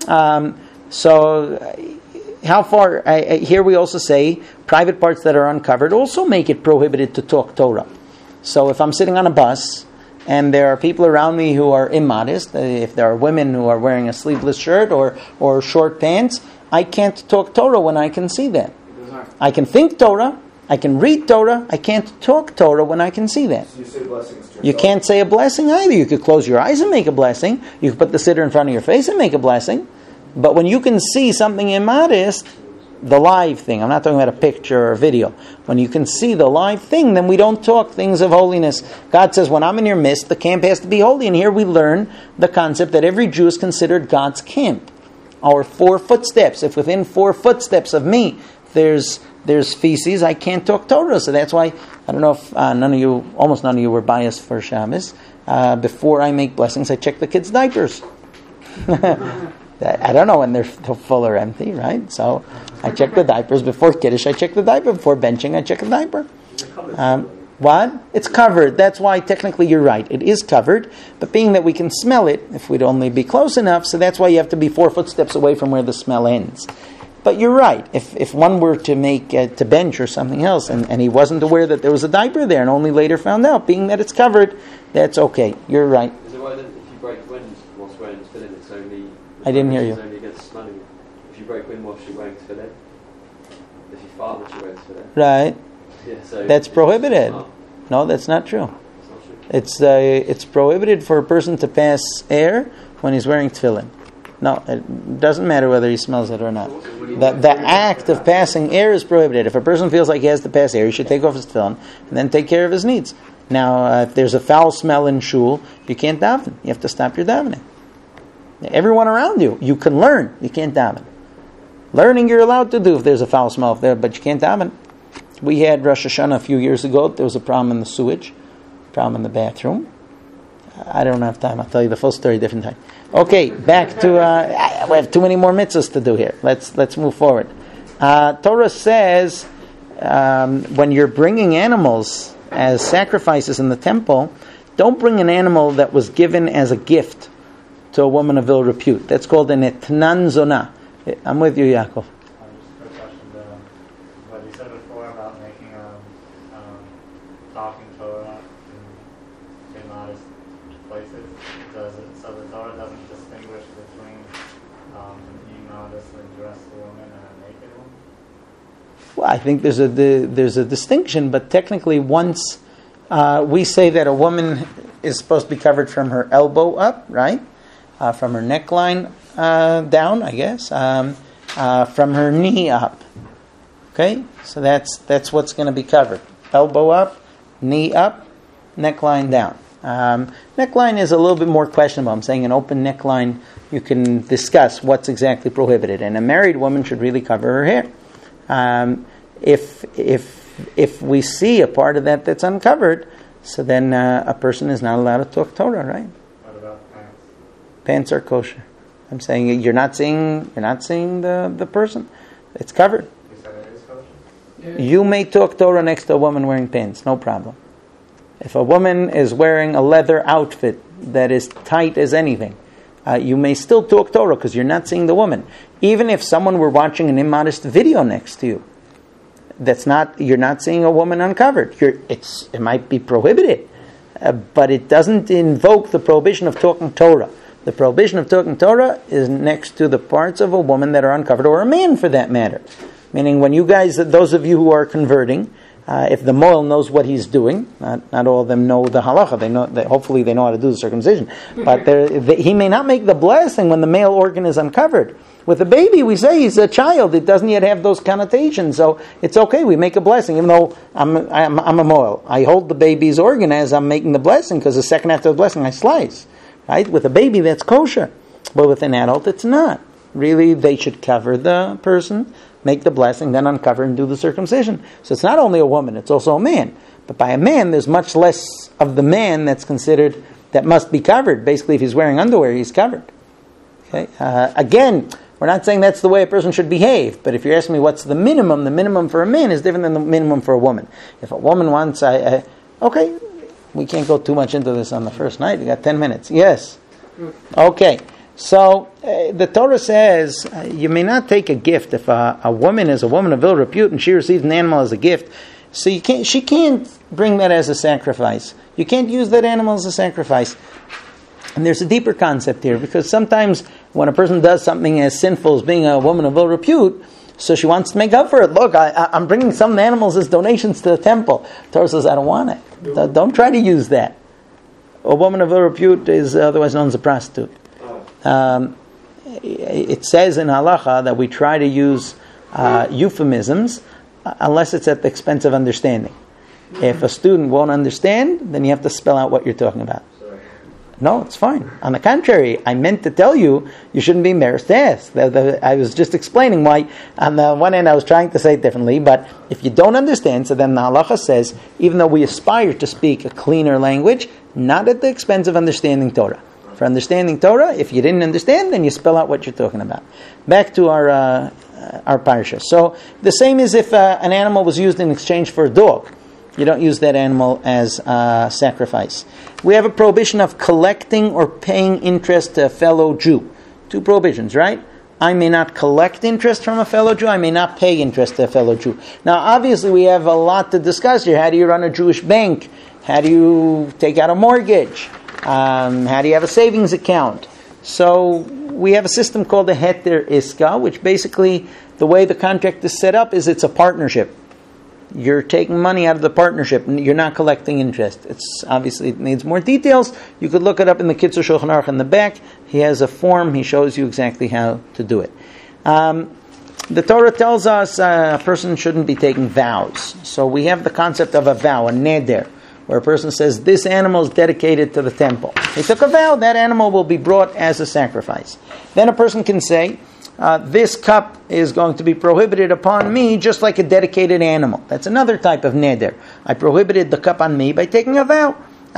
So how far? Here we also say private parts that are uncovered also make it prohibited to talk Torah. So if I'm sitting on a bus and there are people around me who are immodest, if there are women who are wearing a sleeveless shirt or short pants, I can't talk Torah when I can see that. I can think Torah, I can read Torah, I can't talk Torah when I can see that. So you say blessings to You can't say a blessing either. You could close your eyes and make a blessing. You could put the siddur in front of your face and make a blessing. But when you can see something immodest, the live thing, I'm not talking about a picture or a video. When you can see the live thing, then we don't talk things of holiness. God says, when I'm in your midst, the camp has to be holy. And here we learn the concept that every Jew is considered God's camp. Our 4 footsteps. If within 4 footsteps of me, there's feces, I can't talk Torah. So that's why, I don't know if almost none of you were biased for Shabbos. Before I make blessings, I check the kids' diapers. I don't know when they're full or empty, right? So I check the diapers before Kiddush. I check the diaper before benching. I check the diaper. What? It's covered. That's why technically you're right. It is covered. But being that we can smell it, if we'd only be close enough, so that's why you have to be 4 footsteps away from where the smell ends. But you're right. If one were to make to bench or something else, and he wasn't aware that there was a diaper there, and only later found out, being that it's covered, that's okay. You're right. Is it right that if you break wind whilst wearing tefillin, it's only... I didn't hear you. It's only against smelling. If you break wind whilst you're wearing tefillin, if you fart whilst you're wearing tefillin... Right. Yeah, so... That's prohibited. Oh, No, that's not true. it's not true. It's prohibited for a person to pass air when he's wearing tefillin. No, it doesn't matter whether he smells it or not. The act of passing air is prohibited. If a person feels like he has to pass air, he should take off his tefillin and then take care of his needs. Now, if there's a foul smell in shul, you can't daven. You have to stop your davening. Everyone around you, you can learn. You can't daven. Learning you're allowed to do if there's a foul smell there, but you can't daven. We had Rosh Hashanah a few years ago. There was a problem in the sewage, problem in the bathroom. I don't have time. I'll tell you the full story different time. Okay, back to... we have too many more mitzvahs to do here. Let's move forward. Torah says when you're bringing animals as sacrifices in the temple, don't bring an animal that was given as a gift to a woman of ill repute. That's called an etnan zonah. I'm with you, Yaakov. Just a question. What you said before about making talking Torah in immodest places, so the Torah doesn't distinguish between an immodestly dressed woman and a naked woman? Well, I think there's a distinction, but technically once we say that a woman is supposed to be covered from her elbow up, right? From her neckline down, I guess, from her knee up. Okay, so that's what's going to be covered: elbow up, knee up, neckline down. Neckline is a little bit more questionable. I'm saying an open neckline, you can discuss what's exactly prohibited, and a married woman should really cover her hair. if we see a part of that that's uncovered, so then a person is not allowed to talk Torah, right? What about pants? Pants are kosher. I'm saying you're not seeing the person. It's covered. You said it is kosher? Yeah. You may talk Torah next to a woman wearing pants, no problem. If a woman is wearing a leather outfit that is tight as anything, you may still talk Torah because you're not seeing the woman. Even if someone were watching an immodest video next to you, you're not seeing a woman uncovered. It might be prohibited, but it doesn't invoke the prohibition of talking Torah. The prohibition of talking Torah is next to the parts of a woman that are uncovered, or a man for that matter. Meaning, when you guys, those of you who are converting, if the moel knows what he's doing, not all of them know the halacha. They know. Hopefully, they know how to do the circumcision. But he may not make the blessing when the male organ is uncovered. With a baby, we say he's a child. It doesn't yet have those connotations, so it's okay. We make a blessing, even though I'm a moel. I hold the baby's organ as I'm making the blessing, because the second after the blessing, I slice. Right? With a baby, that's kosher, but with an adult, it's not. Really, they should cover the person, make the blessing, then uncover and do the circumcision. So it's not only a woman, it's also a man. But by a man, there's much less of the man that's considered, that must be covered. Basically, if he's wearing underwear, he's covered. Okay. Again, we're not saying that's the way a person should behave, but if you're asking me what's the minimum for a man is different than the minimum for a woman. If a woman wants, okay, we can't go too much into this on the first night. We got 10 minutes. Yes. Okay. So the Torah says you may not take a gift if a woman is a woman of ill repute and she receives an animal as a gift. So she can't bring that as a sacrifice. You can't use that animal as a sacrifice. And there's a deeper concept here, because sometimes when a person does something as sinful as being a woman of ill repute, so she wants to make up for it. Look, I'm bringing some animals as donations to the temple. Torah says, I don't want it. Don't try to use that. A woman of ill repute is otherwise known as a prostitute. It says in halacha that we try to use euphemisms unless it's at the expense of understanding. If a student won't understand, then you have to spell out what you're talking about. No, it's fine. On the contrary, I meant to tell you shouldn't be embarrassed to ask. I was just explaining why. On the one hand, I was trying to say it differently, but if you don't understand, so then the halacha says, even though we aspire to speak a cleaner language, not at the expense of understanding Torah. For understanding Torah, if you didn't understand, then you spell out what you're talking about. Back to our parsha. So the same as if an animal was used in exchange for a dog. You don't use that animal as a sacrifice. We have a prohibition of collecting or paying interest to a fellow Jew. Two prohibitions, right? I may not collect interest from a fellow Jew. I may not pay interest to a fellow Jew. Now, obviously, we have a lot to discuss here. How do you run a Jewish bank? How do you take out a mortgage? How do you have a savings account? So we have a system called a heter iska, which basically, the way the contract is set up is it's a partnership. You're taking money out of the partnership, and you're not collecting interest. It needs more details. You could look it up in the Kitzur Shulchan Aruch in the back. He has a form. He shows you exactly how to do it. The Torah tells us a person shouldn't be taking vows. So we have the concept of a vow, a neder, where a person says, this animal is dedicated to the temple. He took a vow, that animal will be brought as a sacrifice. Then a person can say, this cup is going to be prohibited upon me just like a dedicated animal. That's another type of neder. I prohibited the cup on me by taking a vow.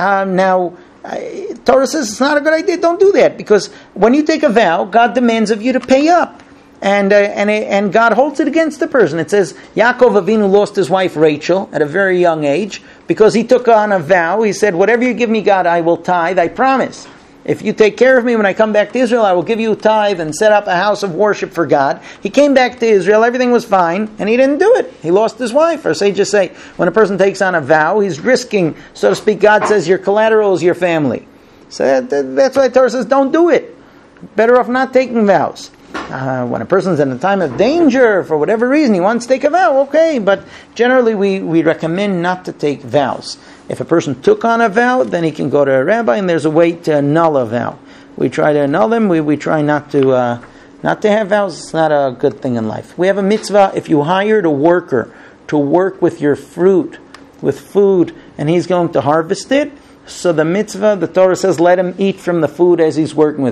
Torah says it's not a good idea. Don't do that, because when you take a vow, God demands of you to pay up. And God holds it against the person. It says Yaakov Avinu lost his wife Rachel at a very young age because he took on a vow. He said, whatever you give me, God, I will tithe, I promise. If you take care of me when I come back to Israel, I will give you a tithe and set up a house of worship for God. He came back to Israel, everything was fine, and he didn't do it. He lost his wife. Or sages say, when a person takes on a vow, he's risking, so to speak, God says, your collateral is your family. So that's why the Torah says, don't do it. Better off not taking vows. When a person's in a time of danger, for whatever reason, he wants to take a vow, okay, but generally we recommend not to take vows. If a person took on a vow, then he can go to a rabbi, and there's a way to annul a vow. We try to annul them. We try not to have vows. It's not a good thing in life. We have a mitzvah. If you hired a worker to work with your fruit, with food, and he's going to harvest it, so the mitzvah, the Torah says, let him eat from the food as he's working with it.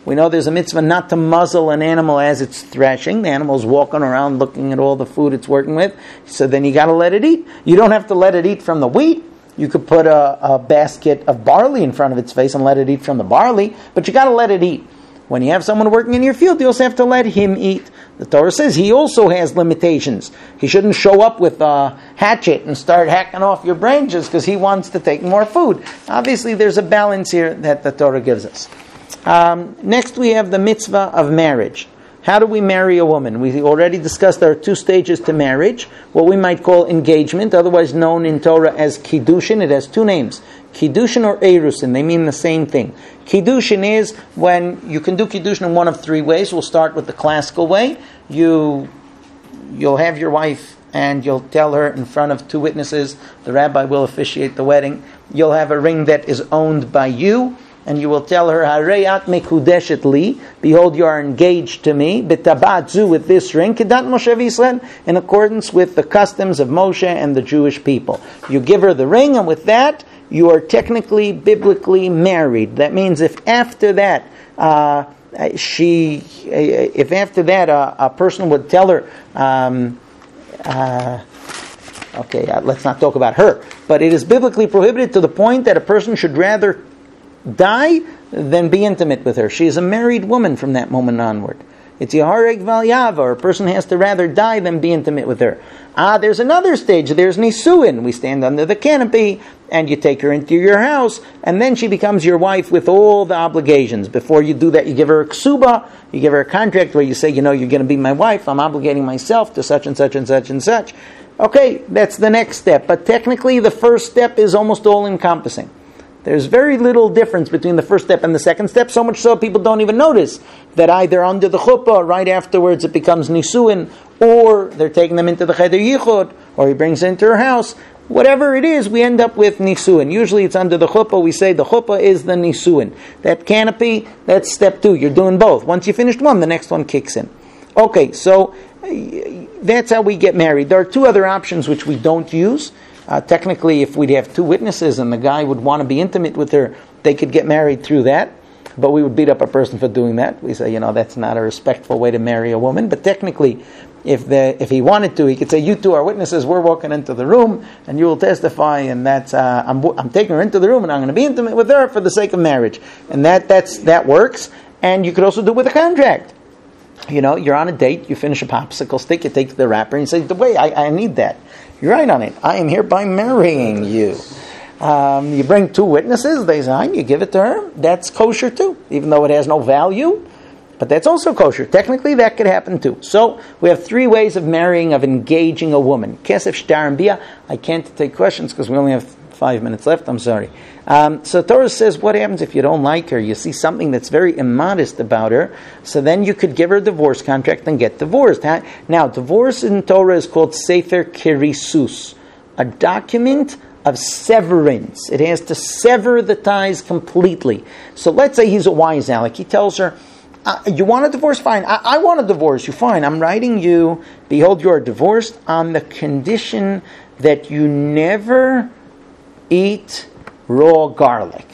We know there's a mitzvah not to muzzle an animal as it's threshing. The animal's walking around looking at all the food it's working with. So then you got to let it eat. You don't have to let it eat from the wheat. You could put a basket of barley in front of its face and let it eat from the barley, but you got to let it eat. When you have someone working in your field, you also have to let him eat. The Torah says he also has limitations. He shouldn't show up with a hatchet and start hacking off your branches because he wants to take more food. Obviously, there's a balance here that the Torah gives us. Next, we have the mitzvah of marriage. How do we marry a woman? We already discussed there are 2 stages to marriage. What we might call engagement, otherwise known in Torah as kiddushin. It has 2 names. Kiddushin or erusin. They mean the same thing. Kiddushin is when you can do kiddushin in one of 3 ways. We'll start with the classical way. You'll have your wife and you'll tell her in front of 2 witnesses. The rabbi will officiate the wedding. You'll have a ring that is owned by you. And you will tell her, Hareyat mekudeshet li, behold, you are engaged to me, b'tabatzu, with this ring, kedat Moshe v'Yisrael, in accordance with the customs of Moshe and the Jewish people. You give her the ring, and with that, you are technically, biblically married. That means if after that, a person would tell her, let's not talk about her, but it is biblically prohibited to the point that a person should rather die than be intimate with her. She is a married woman from that moment onward. It's Yahareg Valyava, or a person has to rather die than be intimate with her. There's another stage. There's Nisuin. We stand under the canopy, and you take her into your house, and then she becomes your wife with all the obligations. Before you do that, you give her a ksuba, you give her a contract where you say, you're going to be my wife, I'm obligating myself to such and such and such and such. Okay, that's the next step. But technically, the first step is almost all-encompassing. There's very little difference between the first step and the second step, so much so people don't even notice that either under the chuppah or right afterwards it becomes nisuin, or they're taking them into the cheder yichud, or he brings it into her house. Whatever it is, we end up with nisuin. Usually it's under the chuppah. We say the chuppah is the nisuin. That canopy, that's step 2. You're doing both. Once you finished one, the next one kicks in. Okay, so that's how we get married. There are 2 other options which we don't use. Technically, if we'd have 2 witnesses and the guy would want to be intimate with her, they could get married through that. But we would beat up a person for doing that. We say, that's not a respectful way to marry a woman. But technically, if he wanted to, he could say, you 2 are witnesses, we're walking into the room, and you will testify, and that's I'm taking her into the room, and I'm going to be intimate with her for the sake of marriage. And that works. And you could also do it with a contract. You're on a date, you finish a popsicle stick, you take the wrapper, and you say, wait, I need that. You write on it, I am hereby marrying you. You bring 2 witnesses, they sign, you give it to her. That's kosher too, even though it has no value. But that's also kosher. Technically, that could happen too. So, we have 3 ways of marrying, of engaging a woman. Kesef, shtar, and bia. I can't take questions because we only have 5 minutes left, I'm sorry. So Torah says, what happens if you don't like her? You see something that's very immodest about her. So then you could give her a divorce contract and get divorced. Now, divorce in Torah is called Sefer Kirisus, a document of severance. It has to sever the ties completely. So let's say he's a wise aleck. He tells her, you want a divorce? Fine. I want a divorce. You fine. I'm writing you, behold, you are divorced on the condition that you never eat raw garlic.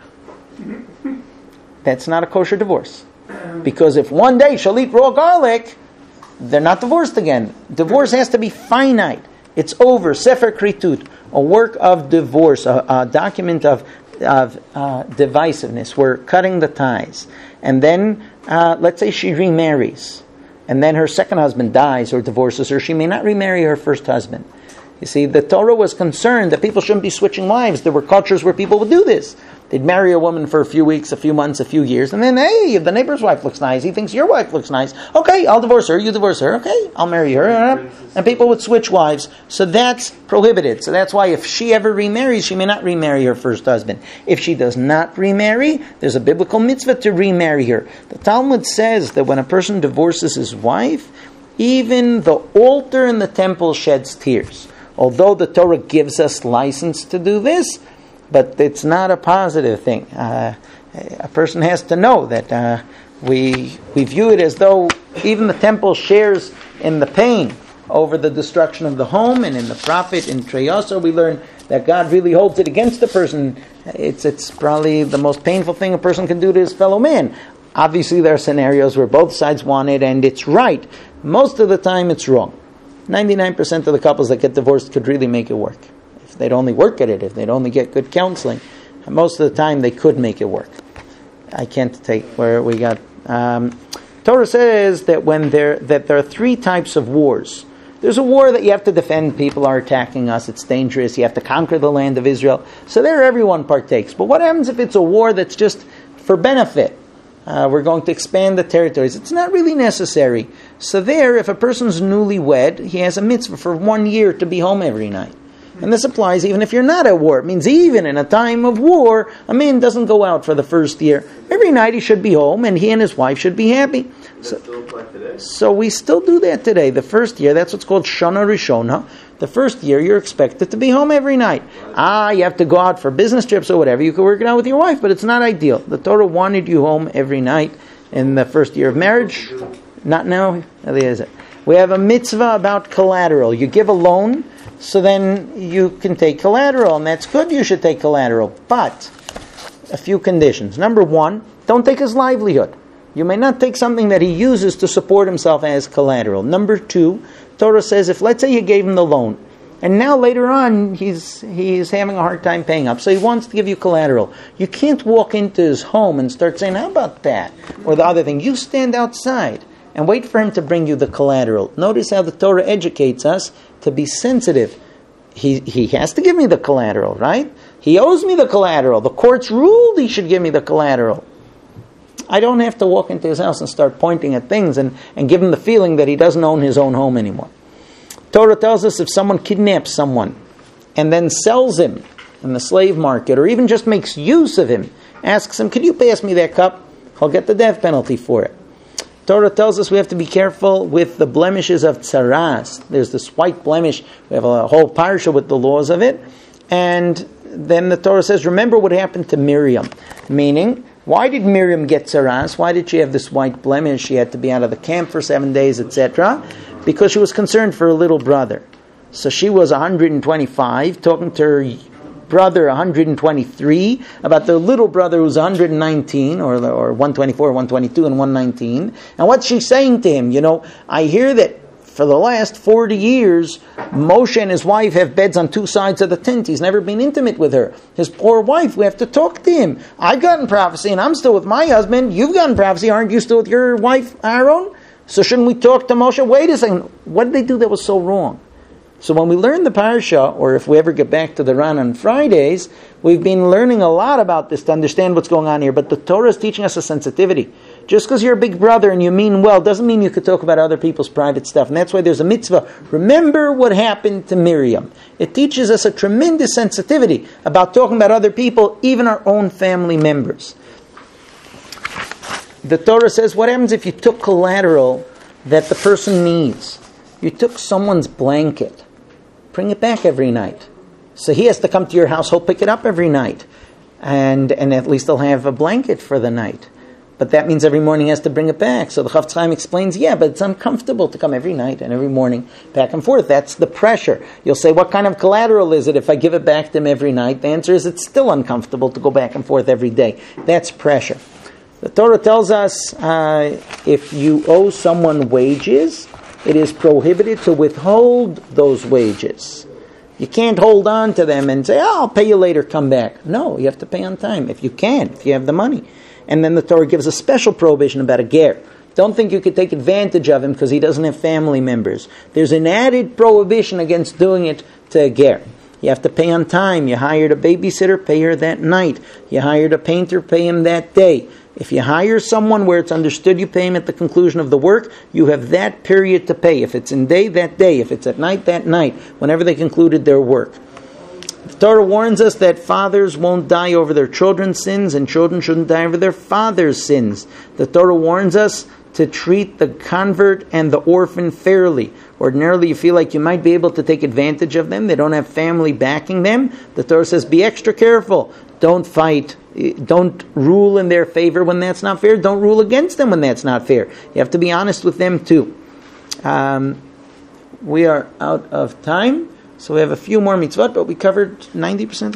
That's not a kosher divorce. Because if one day she'll eat raw garlic, they're not divorced again. Divorce has to be finite. It's over. Sefer Kritut, a work of divorce, a document of divisiveness. We're cutting the ties. And then, let's say she remarries. And then her second husband dies or divorces her. She may not remarry her first husband. You see, the Torah was concerned that people shouldn't be switching wives. There were cultures where people would do this. They'd marry a woman for a few weeks, a few months, a few years, and then, hey, the neighbor's wife looks nice. He thinks your wife looks nice. Okay, I'll divorce her. You divorce her. Okay, I'll marry her. And people would switch wives. So that's prohibited. So that's why if she ever remarries, she may not remarry her first husband. If she does not remarry, there's a biblical mitzvah to remarry her. The Talmud says that when a person divorces his wife, even the altar in the temple sheds tears. Although the Torah gives us license to do this, but it's not a positive thing. A person has to know that we view it as though even the temple shares in the pain over the destruction of the home, and in the prophet, in Treyasar, we learn that God really holds it against the person. It's probably the most painful thing a person can do to his fellow man. Obviously, there are scenarios where both sides want it and it's right. Most of the time, it's wrong. 99% of the couples that get divorced could really make it work. If they'd only work at it, if they'd only get good counseling, most of the time they could make it work. I can't take where we got... Torah says that there are three types of wars. There's a war that you have to defend. People are attacking us. It's dangerous. You have to conquer the land of Israel. So there everyone partakes. But what happens if it's a war that's just for benefit? We're going to expand the territories. It's not really necessary. So there, if a person's newlywed, he has a mitzvah for 1 year to be home every night. And this applies even if you're not at war. It means even in a time of war, a man doesn't go out for the first year. Every night he should be home, and he and his wife should be happy. So we still do that today. The first year, that's what's called Shana Rishona. The first year, you're expected to be home every night. You have to go out for business trips or whatever. You can work it out with your wife, but it's not ideal. The Torah wanted you home every night in the first year of marriage. Not now. We have a mitzvah about collateral. You give a loan, so then you can take collateral, and that's good. You should take collateral. But a few conditions. Number one, don't take his livelihood. You may not take something that he uses to support himself as collateral. Number two, Torah says if, let's say, you gave him the loan, and now later on he's having a hard time paying up, so he wants to give you collateral. You can't walk into his home and start saying, how about that? Or the other thing. You stand outside and wait for him to bring you the collateral. Notice how the Torah educates us to be sensitive. He has to give me the collateral, right? He owes me the collateral. The court's ruled he should give me the collateral. I don't have to walk into his house and start pointing at things and give him the feeling that he doesn't own his own home anymore. Torah tells us if someone kidnaps someone and then sells him in the slave market, or even just makes use of him, asks him, could you pass me that cup? I'll get the death penalty for it. Torah tells us we have to be careful with the blemishes of tsaras. There's this white blemish. We have a whole parsha with the laws of it. And then the Torah says, remember what happened to Miriam. Meaning, why did Miriam get tsaras? Why did she have this white blemish? She had to be out of the camp for 7 days, etc. Because she was concerned for her little brother. So she was 125, talking to her brother 123, about their little brother who's 119, or 124, 122, and 119. And what's she saying to him? I hear that for the last 40 years, Moshe and his wife have beds on two sides of the tent. He's never been intimate with her. His poor wife, we have to talk to him. I've gotten prophecy and I'm still with my husband. You've gotten prophecy. Aren't you still with your wife, Aaron? So shouldn't we talk to Moshe? Wait a second. What did they do that was so wrong? So when we learn the parsha, or if we ever get back to the Ran on Fridays, we've been learning a lot about this to understand what's going on here. But the Torah is teaching us a sensitivity. Just because you're a big brother and you mean well doesn't mean you could talk about other people's private stuff. And that's why there's a mitzvah. Remember what happened to Miriam. It teaches us a tremendous sensitivity about talking about other people, even our own family members. The Torah says, what happens if you took collateral that the person needs? You took someone's blanket. Bring it back every night. So he has to come to your house, he'll pick it up every night. And at least they'll have a blanket for the night. But that means every morning he has to bring it back. So the Chafetz Chaim explains, but it's uncomfortable to come every night and every morning back and forth. That's the pressure. You'll say, what kind of collateral is it if I give it back to him every night? The answer is it's still uncomfortable to go back and forth every day. That's pressure. The Torah tells us if you owe someone wages, it is prohibited to withhold those wages. You can't hold on to them and say, I'll pay you later, come back. No, you have to pay on time if you can, if you have the money. And then the Torah gives a special prohibition about a ger. Don't think you could take advantage of him because he doesn't have family members. There's an added prohibition against doing it to a ger. You have to pay on time. You hired a babysitter, pay her that night. You hired a painter, pay him that day. If you hire someone where it's understood you pay him at the conclusion of the work, you have that period to pay. If it's in day, that day. If it's at night, that night. Whenever they concluded their work. The Torah warns us that fathers won't die over their children's sins and children shouldn't die over their father's sins. The Torah warns us to treat the convert and the orphan fairly. Ordinarily, you feel like you might be able to take advantage of them. They don't have family backing them. The Torah says, be extra careful. Don't fight. Don't rule in their favor when that's not fair. Don't rule against them when that's not fair. You have to be honest with them too. We are out of time. So we have a few more mitzvot, but we covered 90%.